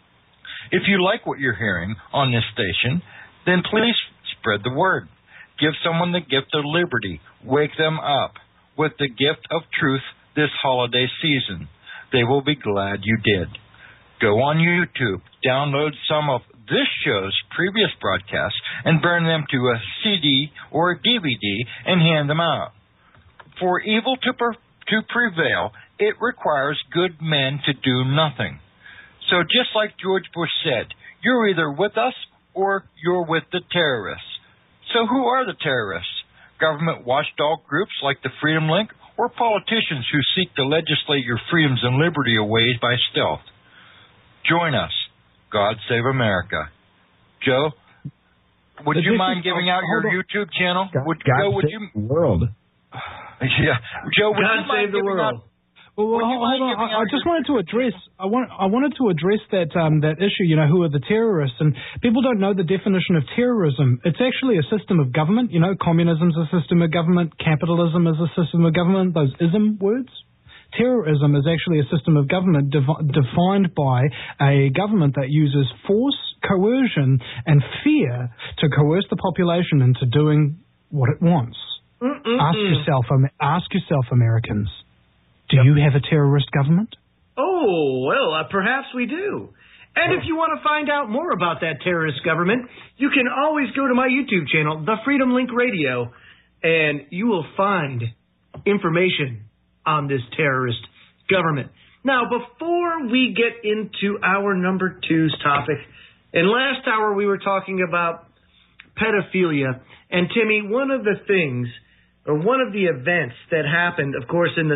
If you like what you're hearing on this station, then please spread the word. Give someone the gift of liberty. Wake them up with the gift of truth this holiday season. They will be glad you did. Go on YouTube, download some of this show's previous broadcasts and burn them to a CD or a DVD and hand them out. For evil to prevail, it requires good men to do nothing. So just like George Bush said, you're either with us or you're with the terrorists. So who are the terrorists? Government watchdog groups like the Freedom Link or politicians who seek to legislate your freedoms and liberty away by stealth? Join us. God save America. Joe, would you mind giving out your YouTube channel? God save the world. Yeah, Joe, would God you mind save the world. Well, hold on. I just wanted to address. I wanted to address that issue. You know, who are the terrorists? And people don't know the definition of terrorism. It's actually a system of government. You know, communism's a system of government. Capitalism is a system of government. Those ism words. Terrorism is actually a system of government defined by a government that uses force, coercion, and fear to coerce the population into doing what it wants. Ask yourself, Americans, do you have a terrorist government? Oh, well, perhaps we do. And if you want to find out more about that terrorist government, you can always go to my YouTube channel, The Freedom Link Radio, and you will find information on this terrorist government. Now, before we get into our number 2's topic, in last hour we were talking about pedophilia. And Timmy, one of the things, or one of the events that happened, of course, in the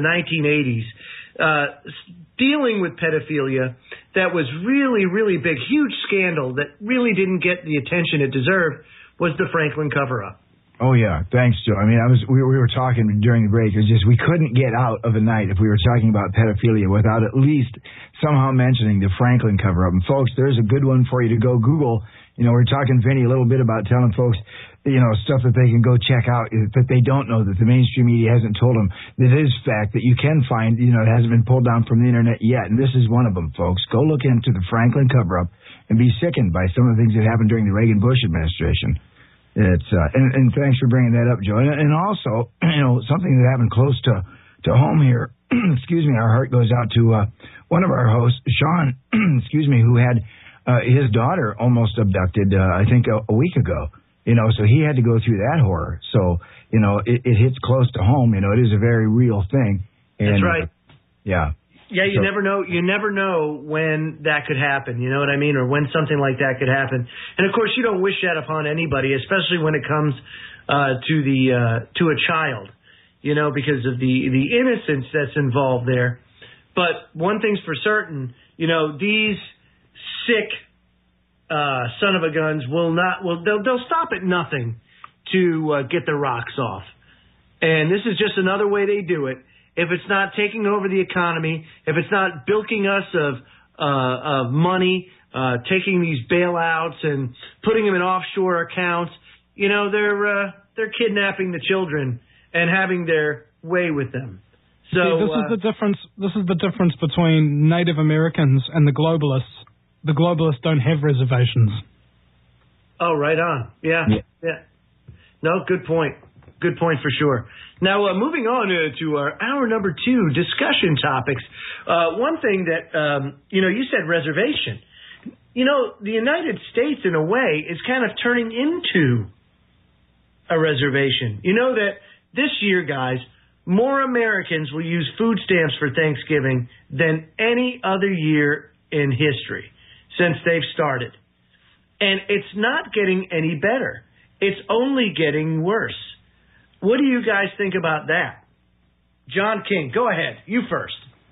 1980s, dealing with pedophilia, that was really, really big, huge scandal that really didn't get the attention it deserved, was the Franklin cover-up. Oh, yeah. Thanks, Joe. I mean, we were talking during the break. It was just we couldn't get out of a night if we were talking about pedophilia without at least somehow mentioning the Franklin cover-up. And, folks, there's a good one for you to go Google. You know, we're talking, Vinny, a little bit about telling folks, you know, stuff that they can go check out that they don't know, that the mainstream media hasn't told them. That is fact that you can find, you know, it hasn't been pulled down from the internet yet. And this is one of them, folks. Go look into the Franklin cover-up and be sickened by some of the things that happened during the Reagan-Bush administration. It's and thanks for bringing that up, Joe. And also, you know, something that happened close to home here. Excuse me. Our heart goes out to one of our hosts, Sean. Excuse me, who had his daughter almost abducted. I think a week ago. You know, so he had to go through that horror. So you know, it hits close to home. You know, it is a very real thing. And, that's right. Yeah. Yeah, you never know. You never know when that could happen. You know what I mean, or when something like that could happen. And of course, you don't wish that upon anybody, especially when it comes to a child. You know, because of the innocence that's involved there. But one thing's for certain, you know, these sick son of a guns they'll stop at nothing to get their rocks off. And this is just another way they do it. If it's not taking over the economy, if it's not bilking us of money, taking these bailouts and putting them in offshore accounts, you know, they're kidnapping the children and having their way with them. So this is the difference. This is the difference between Native Americans and the globalists. The globalists don't have reservations. Oh, right on. Yeah. No, good point. Good point for sure. Now, moving on to our hour number 2 discussion topics. One thing that, you know, you said reservation. You know, the United States, in a way, is kind of turning into a reservation. You know that this year, guys, more Americans will use food stamps for Thanksgiving than any other year in history since they've started. And it's not getting any better. It's only getting worse. What do you guys think about that? John King, go ahead. You first.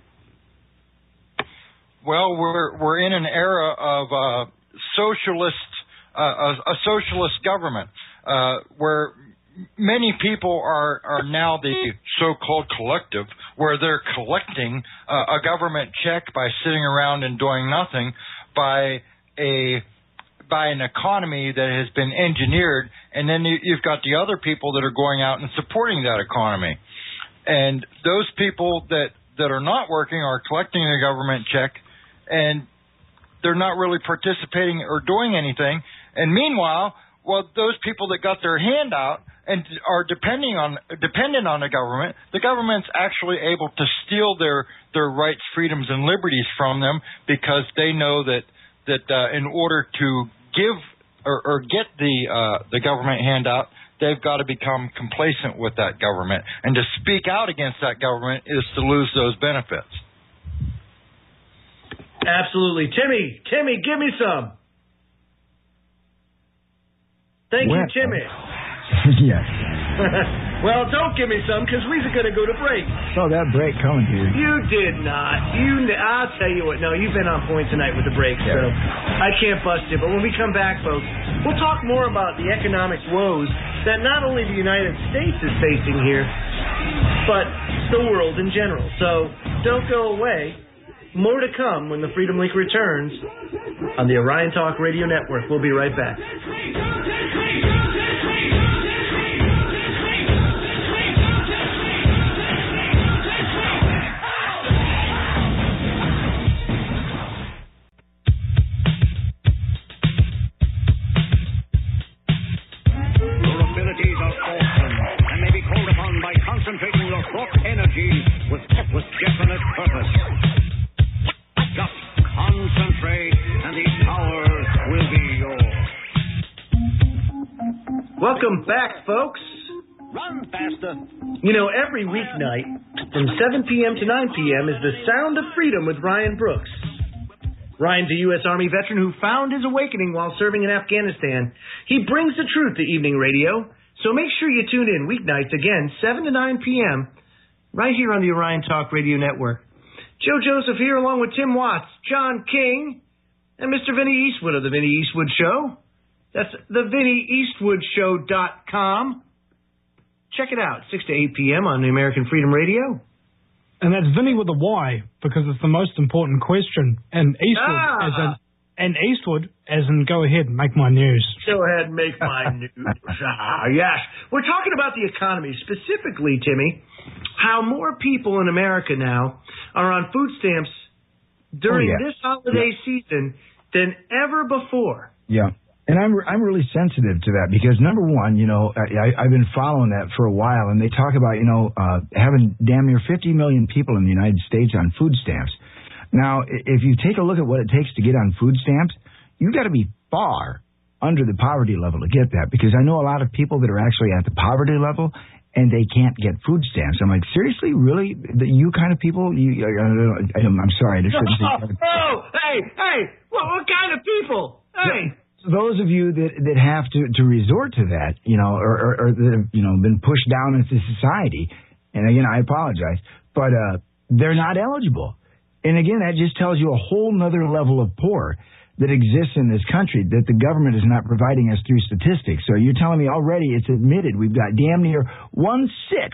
Well, we're in an era of a socialist government where many people are now the so-called collective, where they're collecting a government check by sitting around and doing nothing, by an economy that has been engineered, and then you've got the other people that are going out and supporting that economy. And those people that are not working are collecting the government check, and they're not really participating or doing anything. And meanwhile, well, those people that got their hand out and are dependent on the government's actually able to steal their rights, freedoms, and liberties from them, because they know that in order to give or get the government handout, they've got to become complacent with that government. And to speak out against that government is to lose those benefits. Absolutely. Timmy, give me some. Thank you, Timmy. Yes. Well, don't give me some, because we're going to go to break. So that break coming to you. You did not. I'll tell you what. No, you've been on point tonight with the break, so I can't bust you. But when we come back, folks, we'll talk more about the economic woes that not only the United States is facing here, but the world in general. So don't go away. More to come when the Freedom Link returns on the Orion Talk Radio Network. We'll be right back. Concentrating your thought energy with definite purpose. Just concentrate, and the Welcome back, folks. Run faster. You know, every weeknight from 7 p.m. to 9 p.m. is the Sound of Freedom with Ryan Brooks. Ryan's a U.S. Army veteran who found his awakening while serving in Afghanistan. He brings the truth to evening radio, so make sure you tune in weeknights again, 7 to 9 p.m., right here on the Orion Talk Radio Network. Joe Joseph here along with Tim Watts, John King, and Mr. Vinny Eastwood of The Vinny Eastwood Show. That's thevinnieeastwoodshow.com. Check it out, 6 to 8 p.m. on the American Freedom Radio. And that's Vinny with a Y, because it's the most important question. And Eastwood, as in go ahead and make my news. Go ahead and make my news. Yes. We're talking about the economy, specifically, Timmy, how more people in America now are on food stamps during this holiday season than ever before. Yeah. And I'm really sensitive to that because, number one, you know, I've been following that for a while, and they talk about, you know, having damn near 50 million people in the United States on food stamps. Now, if you take a look at what it takes to get on food stamps, you've got to be far under the poverty level to get that, because I know a lot of people that are actually at the poverty level and they can't get food stamps. I'm like, seriously, really? You kind of people? I'm sorry. I shouldn't say. Oh, hey, what kind of people? Hey. Those of you that have to resort to that, you know, or that have, you know, been pushed down into society, and again, I apologize, but they're not eligible. And again, that just tells you a whole nother level of poor that exists in this country that the government is not providing us through statistics. So you're telling me already it's admitted we've got damn near 1/6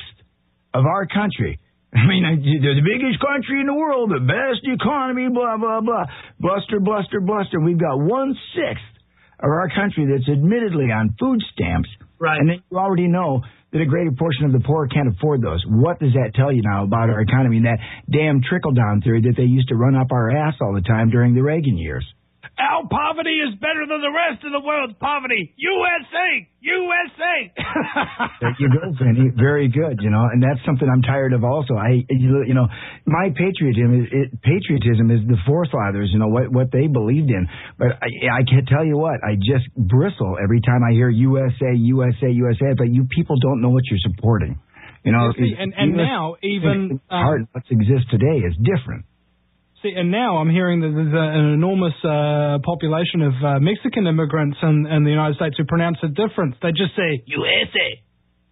of our country. I mean, the biggest country in the world, the best economy, blah, blah, blah. Bluster. We've got 1/6 of our country that's admittedly on food stamps. Right. And then you already know that a greater portion of the poor can't afford those. What does that tell you now about our economy and that damn trickle-down theory that they used to run up our ass all the time during the Reagan years? Our poverty is better than the rest of the world's poverty. USA! There you go, Vinny. Very good, you know, and that's something I'm tired of also. You know, my patriotism is the forefathers, you know, what they believed in. But I can't tell you what, I just bristle every time I hear USA, but you people don't know what you're supporting. You know, and now even what exists today is different. See, and now I'm hearing that there's an enormous population of Mexican immigrants in the United States who pronounce it different. They just say, USA.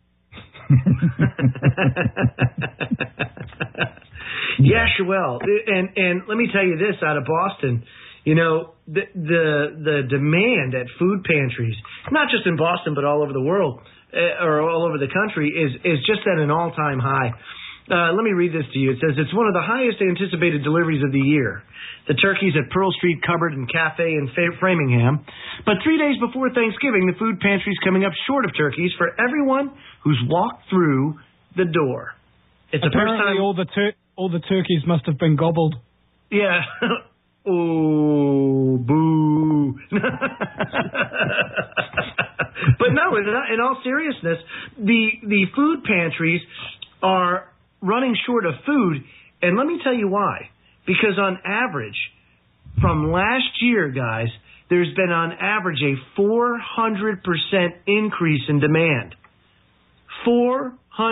Yeah, Joelle. And let me tell you this, out of Boston, you know, the demand at food pantries, not just in Boston, but all over the world, or all over the country, is just at an all-time high. Let me read this to you. It says, it's one of the highest anticipated deliveries of the year. The turkeys at Pearl Street Cupboard and Cafe in Framingham. But 3 days before Thanksgiving, the food pantry's coming up short of turkeys for everyone who's walked through the door. It's apparently the first time all the turkeys must have been gobbled. Yeah. Oh, boo. But no, in all seriousness, the food pantries are running short of food, and let me tell you why. Because on average, from last year, guys, there's been on average a 400% increase in demand. 400%.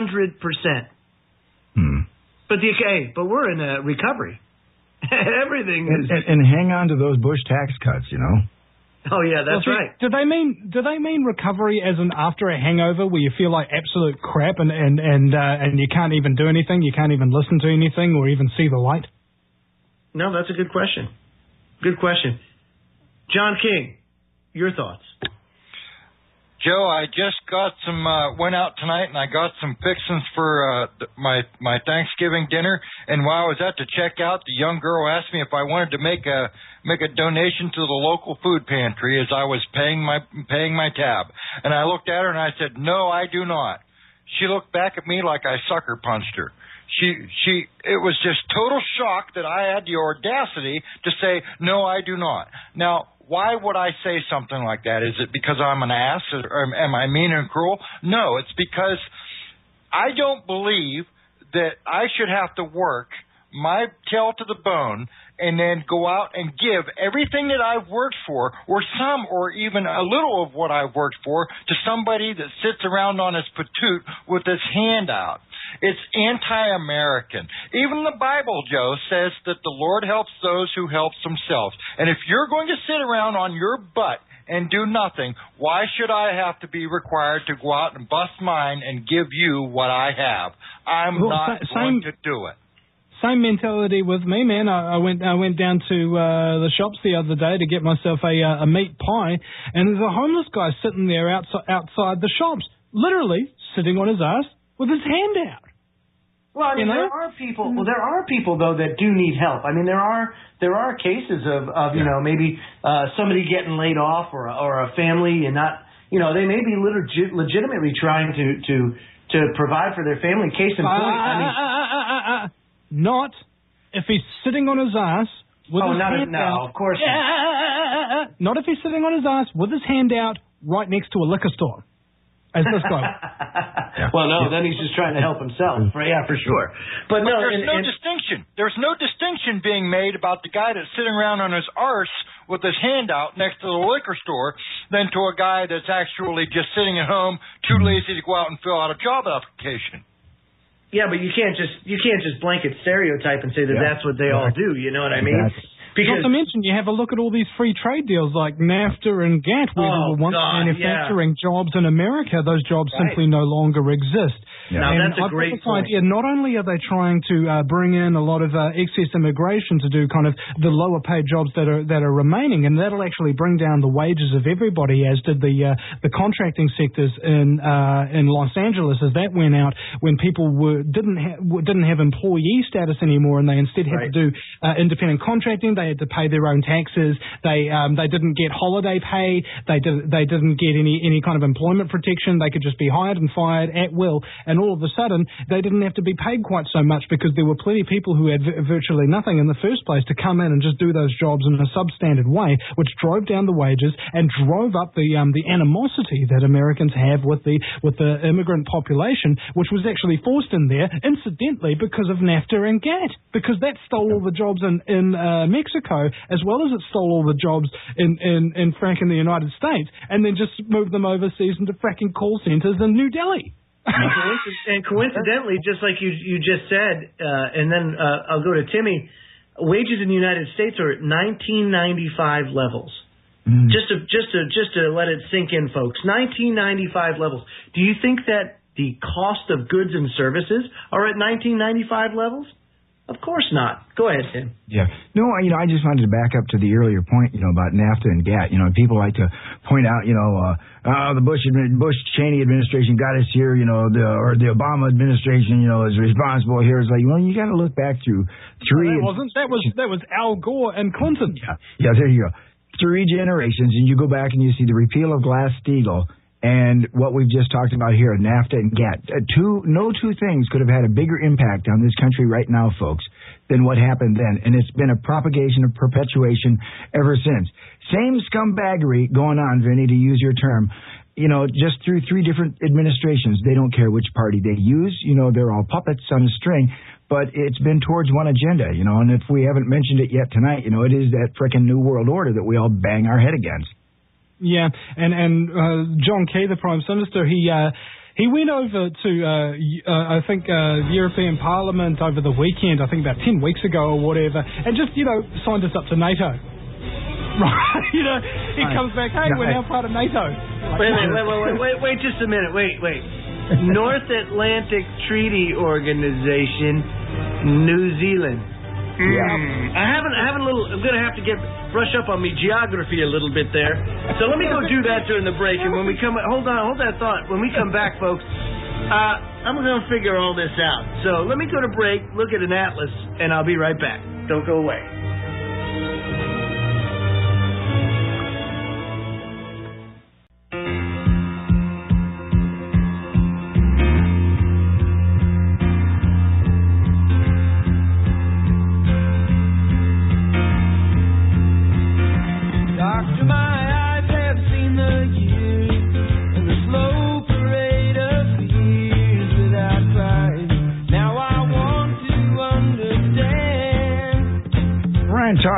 But we're in a recovery. Everything is... And hang on to those Bush tax cuts, you know. Oh, yeah, that's right. Do they mean recovery as in after a hangover where you feel like absolute crap and you can't even do anything, you can't even listen to anything or even see the light? No, that's a good question. Good question. John King, your thoughts? Joe, I just got some, went out tonight and I got some fixings for my Thanksgiving dinner. And while I was at the checkout, the young girl asked me if I wanted to make a donation to the local food pantry as I was paying my tab. And I looked at her and I said, no, I do not. She looked back at me like I sucker punched her. It was just total shock that I had the audacity to say, no, I do not. Now, why would I say something like that? Is it because I'm an ass or am I mean and cruel? No, it's because I don't believe that I should have to work my tail to the bone and then go out and give everything that I've worked for, or some, or even a little of what I've worked for, to somebody that sits around on his patoot with his hand out. It's anti-American. Even the Bible, Joe, says that the Lord helps those who helps themselves. And if you're going to sit around on your butt and do nothing, why should I have to be required to go out and bust mine and give you what I have? I'm not going to do it. Same mentality with me, man. I went down to the shops the other day to get myself a meat pie, and there's a homeless guy sitting there outside the shops, literally sitting on his ass with his hand out. Well, I mean, there are people. Well, there are people though that do need help. I mean, there are cases of you know, maybe somebody getting laid off or a family and not, you know, they may be legitimately trying to provide for their family. Case in point, not if he's sitting on his ass with his hand out. Of course not. Not if he's sitting on his ass with his hand out right next to a liquor store. As this guy. Well, no, then he's just trying to help himself. Yeah, for sure. But no, there's no distinction. There's no distinction being made about the guy that's sitting around on his arse with his hand out next to the liquor store than to a guy that's actually just sitting at home, too lazy to go out and fill out a job application. Yeah, but you can't just blanket stereotype and say that that's what they all do. You know what I mean? Exactly. Because, not to mention, you have a look at all these free trade deals like NAFTA and GATT, where there were once manufacturing jobs in America. Those jobs simply no longer exist. Yeah. Now, and that's a great point. Idea. Not only are they trying to bring in a lot of excess immigration to do kind of the lower paid jobs that are remaining, and that'll actually bring down the wages of everybody, as did the contracting sectors in Los Angeles, as that went out when people didn't have employee status anymore, and they instead had to do independent contracting. They had to pay their own taxes. They didn't get holiday pay. They didn't get any kind of employment protection. They could just be hired and fired at will. And all of a sudden, they didn't have to be paid quite so much because there were plenty of people who had virtually nothing in the first place to come in and just do those jobs in a substandard way, which drove down the wages and drove up the animosity that Americans have with the immigrant population, which was actually forced in there, incidentally, because of NAFTA and GATT, because that stole all the jobs in Mexico, as well as it stole all the jobs in fracking the United States, and then just moved them overseas into fracking call centers in New Delhi. And coincidentally, just like you just said, and then I'll go to Timmy, wages in the United States are at 1995 levels. Just to let it sink in, folks. 1995 levels. Do you think that the cost of goods and services are at 1995 levels? Of course not. Go ahead, Tim. Yeah. No, I just wanted to back up to the earlier point, about NAFTA and GATT. People like to point out, the Bush-Cheney administration got us here, or the Obama administration, is responsible here. It's like, you got to look back through three. No, that was Al Gore and Clinton. Yeah, there you go. 3 generations, and you go back and you see the repeal of Glass-Steagall and what we've just talked about here, NAFTA and GATT. No two things could have had a bigger impact on this country right now, folks, than what happened then. And it's been a propagation of perpetuation ever since. Same scumbaggery going on, Vinny, to use your term, just through 3 different administrations. They don't care which party they use. They're all puppets on a string. But it's been towards one agenda, and if we haven't mentioned it yet tonight, it is that frickin' New World Order that we all bang our head against. Yeah, and John Key, the Prime Minister, he went over to, I think, European Parliament over the weekend, I think about 10 weeks ago or whatever, and just, signed us up to NATO. Right? He comes back, hey, we're now part of NATO. Wait just a minute. Wait. North Atlantic Treaty Organization, New Zealand. Yeah. I'm going to have to brush up on me geography a little bit there. So let me go do that during the break. And when we come, hold that thought. When we come back, folks, I'm going to figure all this out. So let me go to break, look at an atlas, and I'll be right back. Don't go away.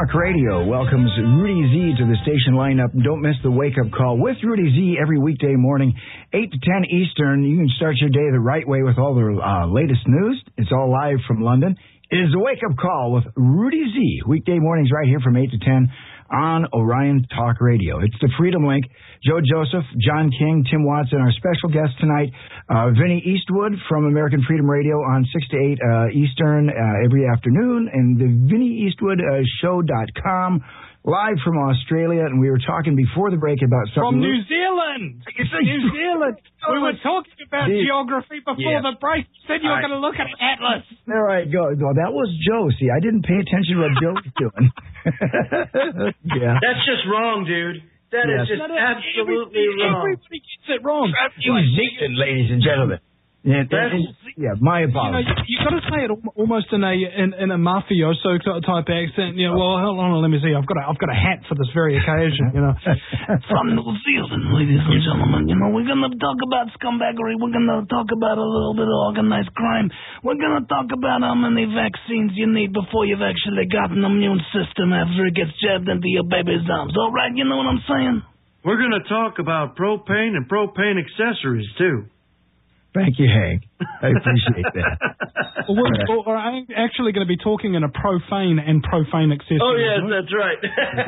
Talk Radio welcomes Rudy Z to the station lineup. Don't miss the wake-up call with Rudy Z every weekday morning, 8 to 10 Eastern. You can start your day the right way with all the latest news. It's all live from London. It is the wake-up call with Rudy Z, weekday mornings right here from 8 to 10 on Orion Talk Radio. It's the Freedom Link. Joe Joseph, John King, Tim Watson, our special guest tonight, Vinny Eastwood from American Freedom Radio on 6 to 8 Eastern every afternoon, and the VinnyEastwoodShow.com, live from Australia. And we were talking before the break about something. From New Zealand! New Zealand! We were talking about geography before the break. You said you were going to look at Atlas. All right, go. Well, that was Joe. See, I didn't pay attention to what Joe was doing. Yeah. That's just wrong, dude. That is just absolutely wrong. Everybody gets it wrong. New Zealand, ladies and gentlemen. Yeah, my apologies. You've got to say it almost in a mafioso type accent. Well, hold on, let me see. I've got a hat for this very occasion. From New Zealand, ladies and gentlemen. We're gonna talk about scumbaggery. We're gonna talk about a little bit of organized crime. We're gonna talk about how many vaccines you need before you've actually got an immune system after it gets jabbed into your baby's arms. All right, you know what I'm saying? We're gonna talk about propane and propane accessories too. Thank you, Hank. I appreciate that. We're actually going to be talking in a profane and profane accessory. Oh, yes, that's right.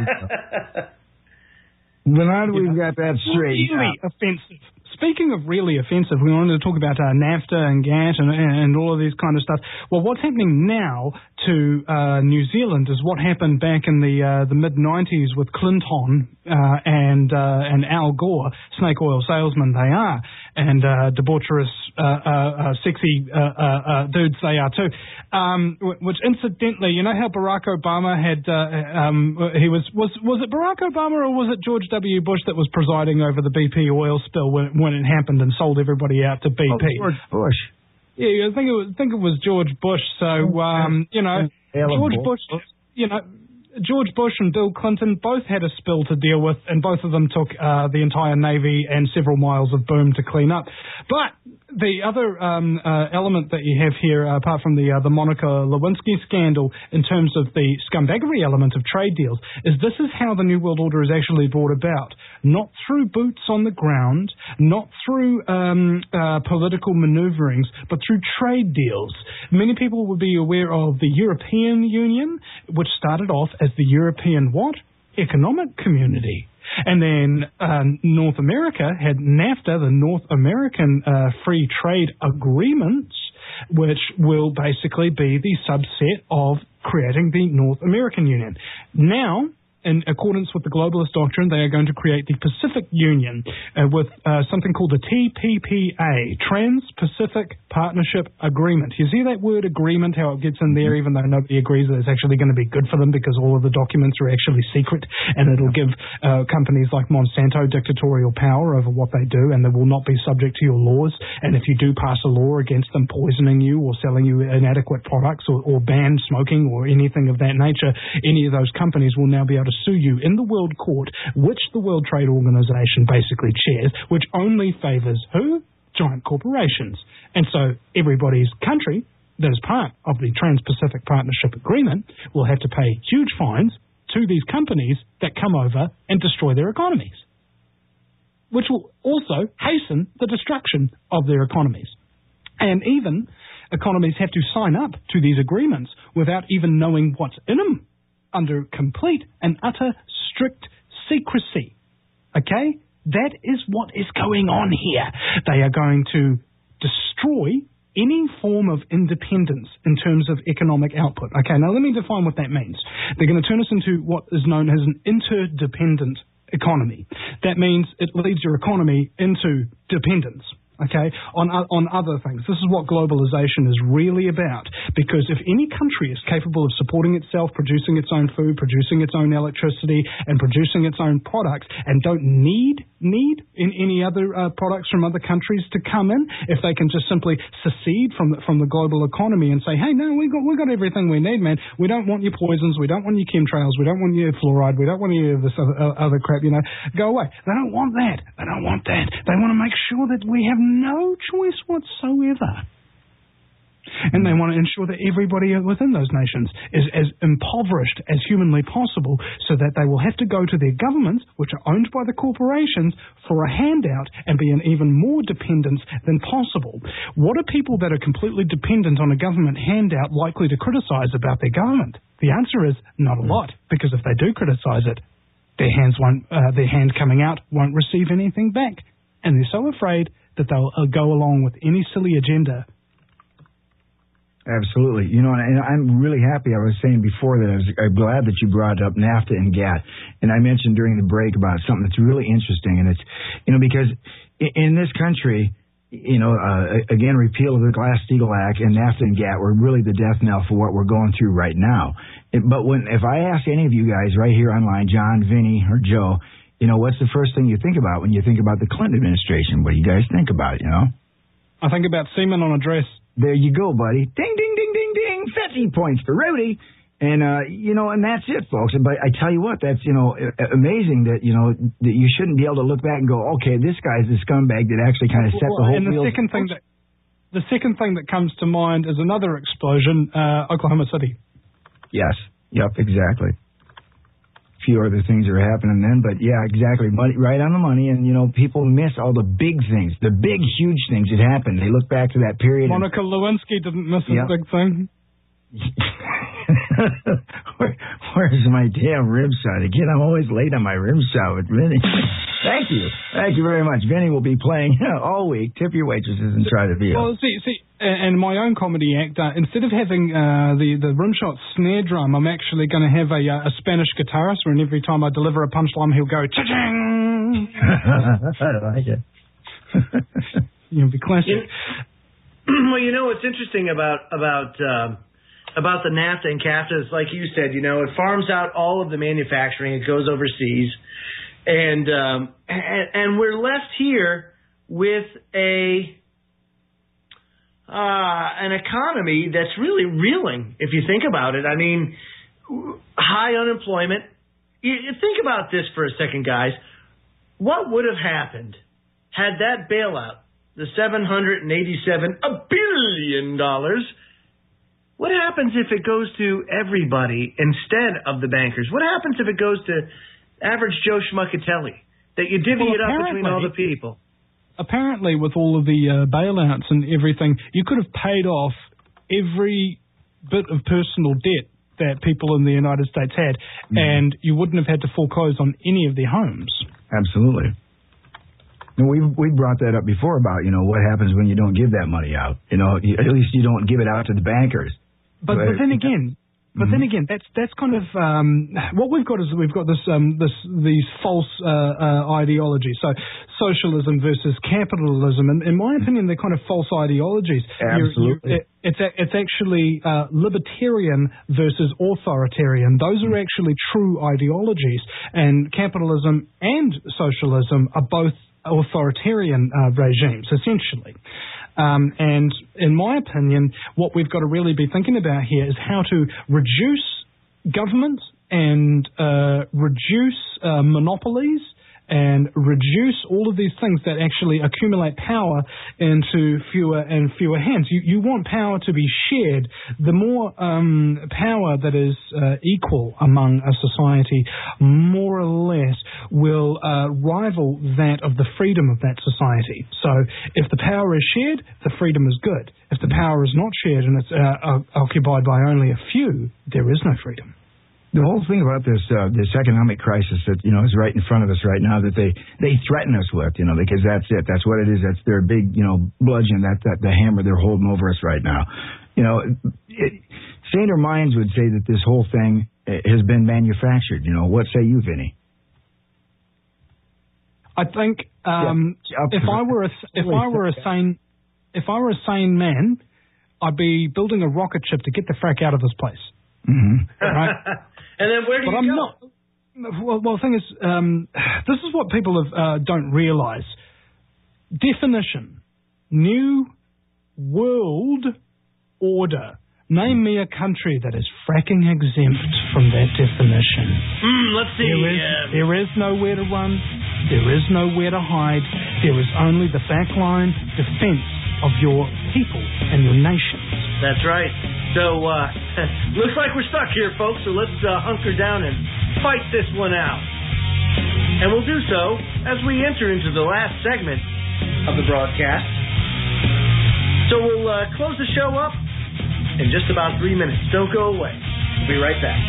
Well, now that we've got that straight. Really offensive. Speaking of really offensive, we wanted to talk about NAFTA and GATT and all of these kind of stuff. Well, what's happening now to New Zealand is what happened back in the mid-90s with Clinton and Al Gore, snake oil salesmen they are, and debaucherous, sexy dudes they are too. Which incidentally, you know how Barack Obama had, was it Barack Obama or was it George W. Bush that was presiding over the BP oil spill when it happened and sold everybody out to BP? Oh, George Bush. Yeah, I think it was George Bush. So George Bush and Bill Clinton both had a spill to deal with, and both of them took the entire Navy and several miles of boom to clean up. But the other element that you have here, apart from the Monica Lewinsky scandal, in terms of the scumbaggery element of trade deals, is this is how the New World Order is actually brought about. Not through boots on the ground, not through political maneuverings, but through trade deals. Many people would be aware of the European Union, which started off as the European what? Economic Community. And then North America had NAFTA, the North American Free Trade Agreements, which will basically be the subset of creating the North American Union. Now, in accordance with the globalist doctrine, they are going to create the Pacific Union with something called the TPPA, Trans-Pacific Partnership Agreement. You see that word agreement, how it gets in there, even though nobody agrees that it's actually going to be good for them because all of the documents are actually secret, and it'll give companies like Monsanto dictatorial power over what they do, and they will not be subject to your laws. And if you do pass a law against them poisoning you or selling you inadequate products or ban smoking or anything of that nature, any of those companies will now be able to sue you in the World Court, which the World Trade Organization basically chairs, which only favors who? Giant corporations. And so everybody's country that is part of the Trans-Pacific Partnership Agreement will have to pay huge fines to these companies that come over and destroy their economies, which will also hasten the destruction of their economies. And even economies have to sign up to these agreements without even knowing what's in them, under complete and utter strict secrecy. Okay? That is what is going on here. They are going to destroy any form of independence in terms of economic output. Okay, now let me define what that means. They're going to turn us into what is known as an interdependent economy. That means it leads your economy into dependence. Okay, on other things. This is what globalization is really about, because if any country is capable of supporting itself, producing its own food, producing its own electricity, and producing its own products, and don't need in any other products from other countries to come in, if they can just simply secede from the global economy and say, hey, no, we got everything we need, man. We don't want your poisons, we don't want your chemtrails, we don't want your fluoride, we don't want any of this other crap, go away. They don't want that. They don't want that. They want to make sure that we have no choice whatsoever. And they want to ensure that everybody within those nations is as impoverished as humanly possible, so that they will have to go to their governments, which are owned by the corporations, for a handout and be in even more dependence than possible. What are people that are completely dependent on a government handout likely to criticize about their government? The answer is not a lot, because if they do criticize it, their hand coming out won't receive anything back. And they're so afraid that they'll go along with any silly agenda. Absolutely. You know, and I'm really happy. I was saying before that I'm glad that you brought up NAFTA and GATT. And I mentioned during the break about something that's really interesting. And it's, you know, because in this country, you know, again, repeal of the Glass-Steagall Act and NAFTA and GATT were really the death knell for what we're going through right now. But if I ask any of you guys right here online, John, Vinny, or Joe, you know, what's the first thing you think about when you think about the Clinton administration? What do you guys think about it, you know? I think about semen on a dress. There you go, buddy. Ding, ding, ding, ding, ding. 50 points for Rudy. And, you know, and that's it, folks. But I tell you what, that's, you know, amazing that, you know, that you shouldn't be able to look back and go, okay, this guy's the scumbag that actually kind of set the whole wheel. And the second thing that comes to mind is another explosion, Oklahoma City. Yes. Yep, exactly. A few other things are happening then, but yeah, exactly. Money, right on the money, and, you know, people miss all the big things, the big, huge things that happened. They look back to that period. Monica Lewinsky didn't miss a big thing. Where's my damn rim shot? Again, I'm always late on my rim shot with Vinny. Thank you. Thank you very much. Vinny will be playing all week. Tip your waitresses and try to be. Well, see, and my own comedy act, instead of having the rim shot snare drum, I'm actually going to have a Spanish guitarist, and every time I deliver a punchline, he'll go cha-ching. I like it. You'll be classic. Well, you know what's interesting about the NAFTA and CAFTA is, like you said, you know, it farms out all of the manufacturing. It goes overseas, and we're left here with an economy that's really reeling, if you think about it. I mean, high unemployment. You think about this for a second, guys. What would have happened had that bailout, the $787 billion, what happens if it goes to everybody instead of the bankers? What happens if it goes to average Joe Schmuckatelli? That you divvy it up between all the people? Apparently, with all of the bailouts and everything, you could have paid off every bit of personal debt that people in the United States had, and you wouldn't have had to foreclose on any of their homes. Absolutely. And we brought that up before about, you know, what happens when you don't give that money out. You know, at least you don't give it out to the bankers. But then again, that's kind of what we've got is we've got these false ideologies. So socialism versus capitalism, and in my opinion, they're kind of false ideologies. Absolutely. It's actually libertarian versus authoritarian. Those are actually true ideologies, and capitalism and socialism are both authoritarian regimes, essentially. And in my opinion, what we've got to really be thinking about here is how to reduce government and reduce monopolies and reduce all of these things that actually accumulate power into fewer and fewer hands. You want power to be shared. The more power that is equal among a society, more or less, will rival that of the freedom of that society. So if the power is shared, the freedom is good. If the power is not shared and it's occupied by only a few, there is no freedom. The whole thing about this economic crisis that, you know, is right in front of us right now that they threaten us with, you know, because that's it. That's what it is. That's their big, you know, bludgeon, that the hammer they're holding over us right now. You know, saner minds would say that this whole thing has been manufactured. You know, what say you, Vinny? I think if I were a sane man, I'd be building a rocket ship to get the frack out of this place. Mm-hmm. Right? And then where do you go? Well, the thing is, this is what people don't realize. Definition: New World Order. Name me a country that is fracking exempt from that definition. Let's see. There is nowhere to run. There is nowhere to hide. There is only the backline defense of your people and your nations. That's right. So, looks like we're stuck here, folks, so let's hunker down and fight this one out. And we'll do so as we enter into the last segment of the broadcast. So we'll close the show up in just about 3 minutes. Don't go away. We'll be right back.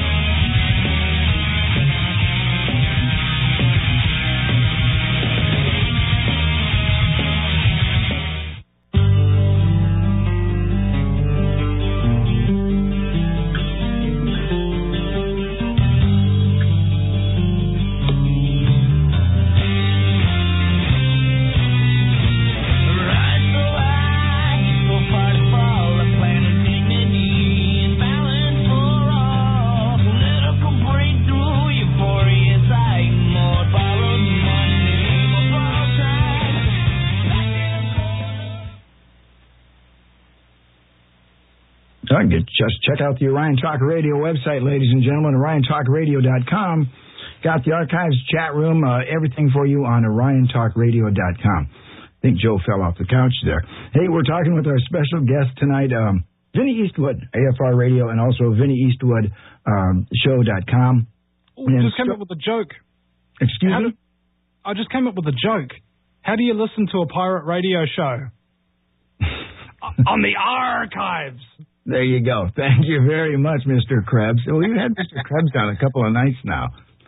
Just check out the Orion Talk Radio website, ladies and gentlemen, OrionTalkRadio.com. Got the archives, chat room, everything for you on OrionTalkRadio.com. I think Joe fell off the couch there. Hey, we're talking with our special guest tonight, Vinny Eastwood, AFR Radio, and also VinnyEastwood.show.com. Oh, I just came up with a joke. Excuse me? I just came up with a joke. How do you listen to a pirate radio show? On the archives. There you go. Thank you very much, Mr. Krebs. We've had Mr. Krebs on a couple of nights now.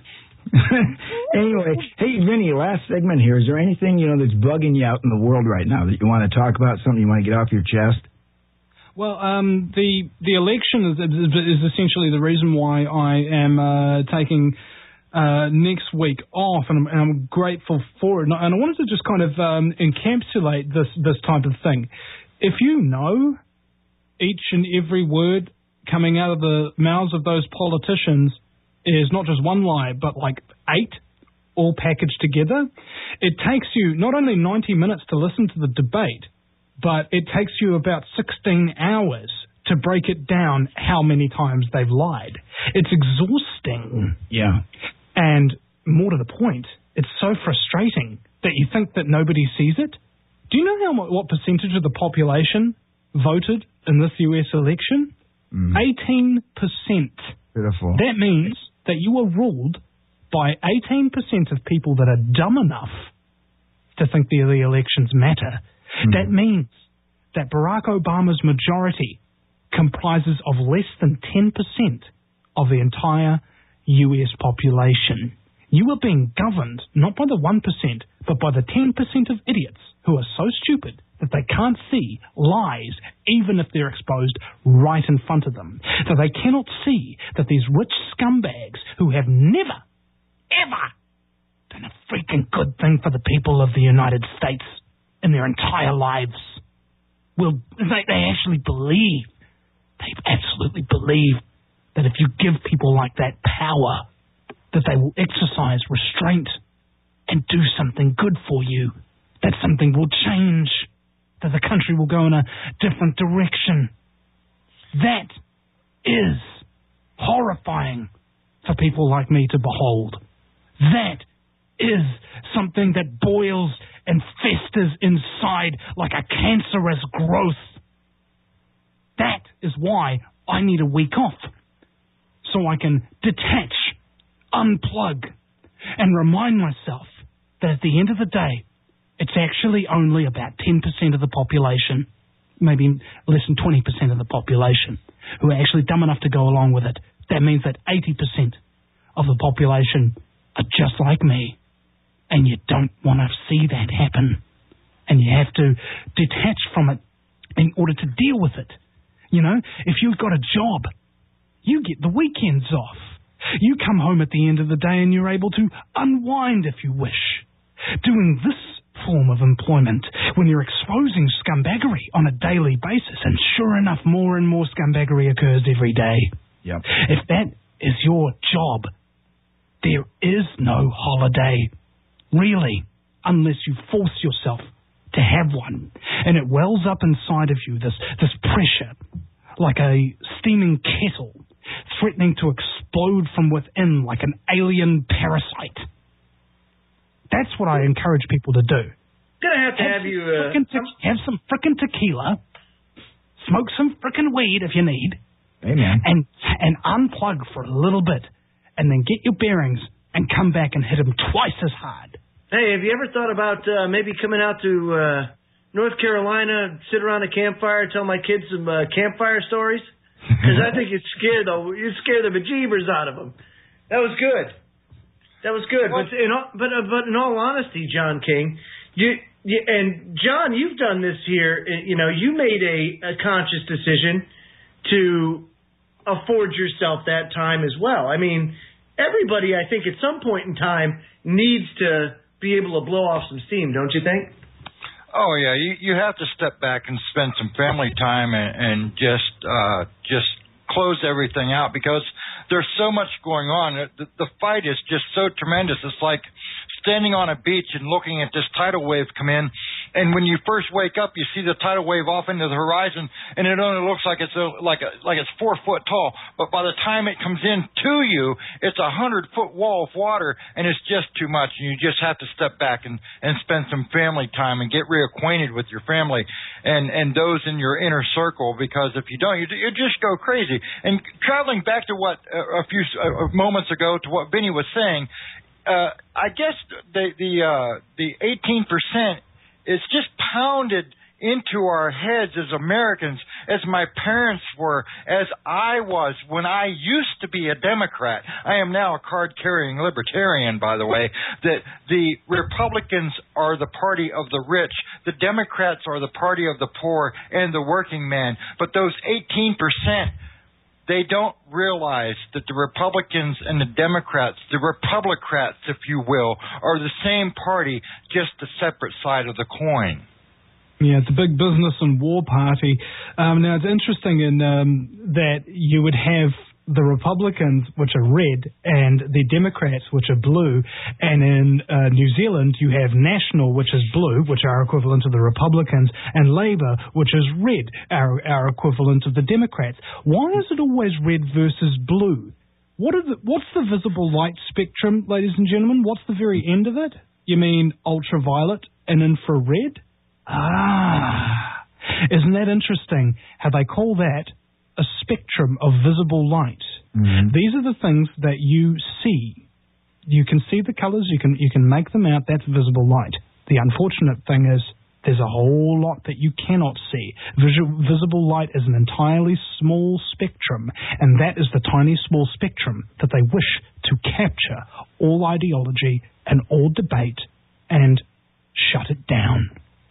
Anyway, hey, Vinny, last segment here. Is there anything, that's bugging you out in the world right now that you want to talk about, something you want to get off your chest? Well, the election is essentially the reason why I am taking next week off, and I'm grateful for it. And I wanted to just kind of encapsulate this type of thing. If you know each and every word coming out of the mouths of those politicians is not just one lie, but like 8 all packaged together, it takes you not only 90 minutes to listen to the debate, but it takes you about 16 hours to break it down how many times they've lied. It's exhausting. Yeah. And more to the point, it's so frustrating that you think that nobody sees it. Do you know what percentage of the population voted in this U.S. election? 18%. Beautiful. That means that you were ruled by 18% of people that are dumb enough to think the elections matter. That means that Barack Obama's majority comprises of less than 10% of the entire U.S. population. You are being governed not by the 1%, but by the 10% of idiots who are so stupid that they can't see lies even if they're exposed right in front of them. So they cannot see that these rich scumbags who have never, ever done a freaking good thing for the people of the United States in their entire lives they actually believe, they absolutely believe that if you give people like that power, that they will exercise restraint and do something good for you, that something will change, that the country will go in a different direction. That is horrifying for people like me to behold. That is something that boils and festers inside like a cancerous growth. That is why I need a week off, so I can detach, unplug, and remind myself that at the end of the day, it's actually only about 10% of the population, maybe less than 20% of the population, who are actually dumb enough to go along with it. That means that 80% of the population are just like me, and you don't want to see that happen. And you have to detach from it in order to deal with it. You know, if you've got a job, you get the weekends off. You come home at the end of the day and you're able to unwind if you wish. Doing this form of employment, when you're exposing scumbaggery on a daily basis, and sure enough, more and more scumbaggery occurs every day. Yep. If that is your job, there is no holiday, really, unless you force yourself to have one. And it wells up inside of you, this pressure, like a steaming kettle, threatening to explode from within like an alien parasite. That's what I encourage people to do. Gonna have to have you have some frickin' tequila, smoke some frickin' weed if you need, Amen. and unplug for a little bit, and then get your bearings and come back and hit them twice as hard. Hey, have you ever thought about maybe coming out to North Carolina, sit around a campfire, tell my kids some campfire stories? Because I think you scare the bejeebers out of them. That was good. Well, but in all honesty, John King, and John, you've done this here. You made a conscious decision to afford yourself that time as well. I mean, everybody, I think, at some point in time needs to be able to blow off some steam, don't you think? Oh yeah, you have to step back and spend some family time and just close everything out, because there's so much going on. The fight is just so tremendous. It's like standing on a beach and looking at this tidal wave come in, and when you first wake up, you see the tidal wave off into the horizon, and it only looks like it's 4 foot tall. But by the time it comes in to you, it's 100-foot wall of water, and it's just too much. And you just have to step back and spend some family time and get reacquainted with your family and those in your inner circle, because if you don't, you just go crazy. And traveling back to what a few moments ago to what Vinny was saying, I guess the 18% is just pounded into our heads as Americans, as my parents were, as I was when I used to be a Democrat. I am now a card-carrying libertarian, by the way, that the Republicans are the party of the rich, the Democrats are the party of the poor and the working man. But those 18%, they don't realize that the Republicans and the Democrats, the Republicrats, if you will, are the same party, just a separate side of the coin. Yeah, it's a big business and war party. Now, it's interesting in that you would have the Republicans, which are red, and the Democrats, which are blue. And in New Zealand, you have National, which is blue, which are equivalent to the Republicans, and Labour, which is red, are equivalent of the Democrats. Why is it always red versus blue? What's the visible light spectrum, ladies and gentlemen? What's the very end of it? You mean ultraviolet and infrared? Isn't that interesting how they call that a spectrum of visible light? Mm-hmm. These are the things that you see. You can see the colours, you can make them out, that's visible light. The unfortunate thing is there's a whole lot that you cannot see. Visible light is an entirely small spectrum, and that is the tiny small spectrum that they wish to capture all ideology and all debate and shut it down.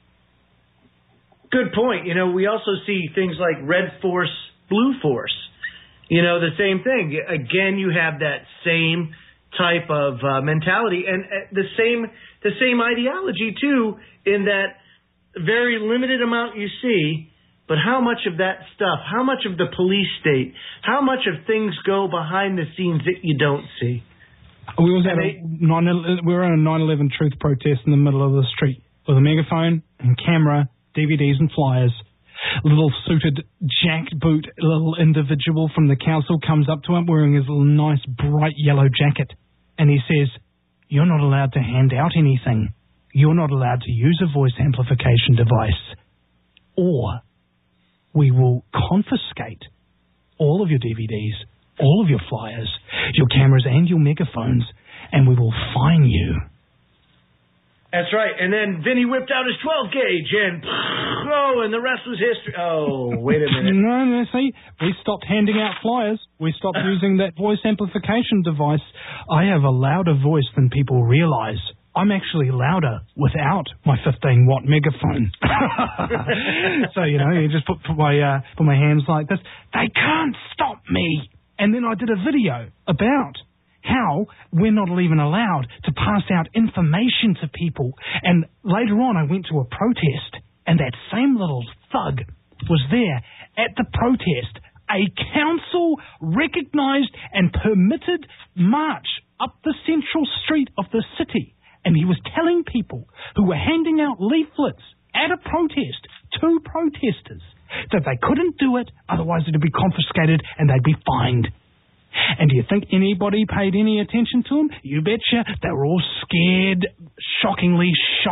Good point. We also see things like red force, blue force. The same thing. Again, you have that same type of mentality and the same ideology too, in that very limited amount you see, but how much of that stuff, how much of the police state, how much of things go behind the scenes that you don't see? We were on a 9/11 truth protest in the middle of the street with a megaphone and camera, DVDs and flyers. Little suited, jackboot little individual from the council comes up to him wearing his little nice bright yellow jacket, and he says, "You're not allowed to hand out anything. You're not allowed to use a voice amplification device, or we will confiscate all of your DVDs, all of your flyers, your cameras and your megaphones, and we will fine you." That's right. And then Vinny whipped out his 12 gauge and the rest was history. Oh, wait a minute. No, see, we stopped handing out flyers. We stopped using that voice amplification device. I have a louder voice than people realize. I'm actually louder without my 15-watt megaphone. So, you just put my hands like this. They can't stop me. And then I did a video about how we're not even allowed to pass out information to people. And later on, I went to a protest, and that same little thug was there at the protest, a council-recognized and permitted march up the central street of the city. And he was telling people who were handing out leaflets at a protest to protesters that they couldn't do it, otherwise it would be confiscated and they'd be fined. And do you think anybody paid any attention to him? You betcha. They were all scared shockingly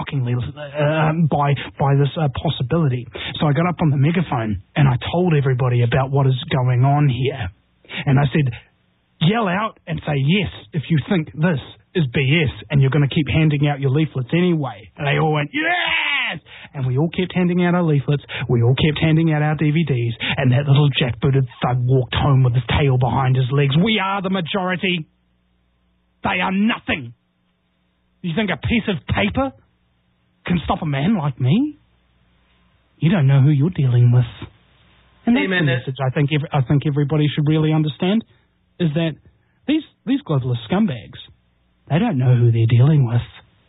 by this possibility. So I got up on the megaphone and I told everybody about what is going on here. And I said, yell out and say yes if you think this is BS and you're going to keep handing out your leaflets anyway. And they all went, yes! And we all kept handing out our leaflets. We all kept handing out our DVDs. And that little jackbooted thug walked home with his tail behind his legs. We are the majority. They are nothing. You think a piece of paper can stop a man like me? You don't know who you're dealing with. And that's the message I think everybody should really understand, is that these globalist scumbags, they don't know who they're dealing with.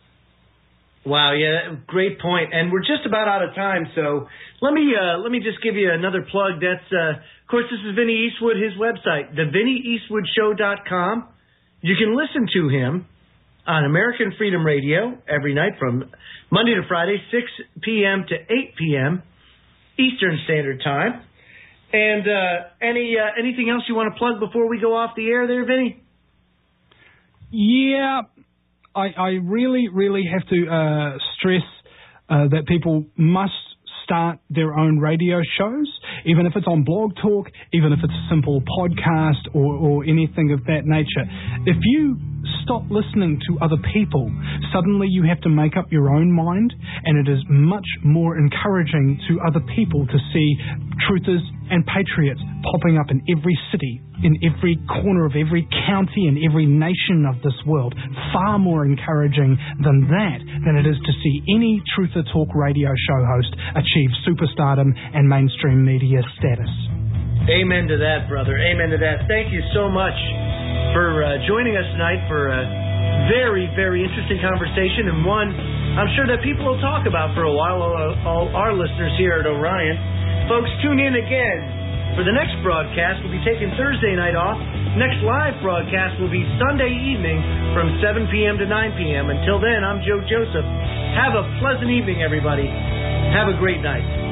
Wow, yeah, great point. And we're just about out of time, so let me just give you another plug. That's of course, this is Vinny Eastwood, his website, thevinnieeastwoodshow.com. You can listen to him on American Freedom Radio every night from Monday to Friday, 6 p.m. to 8 p.m. Eastern Standard Time. And anything else you want to plug before we go off the air there, Vinny? Yeah, I really, really have to stress that people must start their own radio shows, even if it's on Blog Talk, even if it's a simple podcast or anything of that nature. If you stop listening to other people, suddenly you have to make up your own mind, and it is much more encouraging to other people to see truthers and patriots popping up in every city, in every corner of every county, in every nation of this world. Far more encouraging than it is to see any Truther Talk radio show host achieve superstardom and mainstream media status. Amen to that, brother. Amen to that. Thank you so much for joining us tonight for a very, very interesting conversation, and one I'm sure that people will talk about for a while, all our listeners here at Orion. Folks, tune in again for the next broadcast. We'll be taking Thursday night off. Next live broadcast will be Sunday evening from 7 p.m. to 9 p.m. Until then, I'm Joe Joseph. Have a pleasant evening, everybody. Have a great night.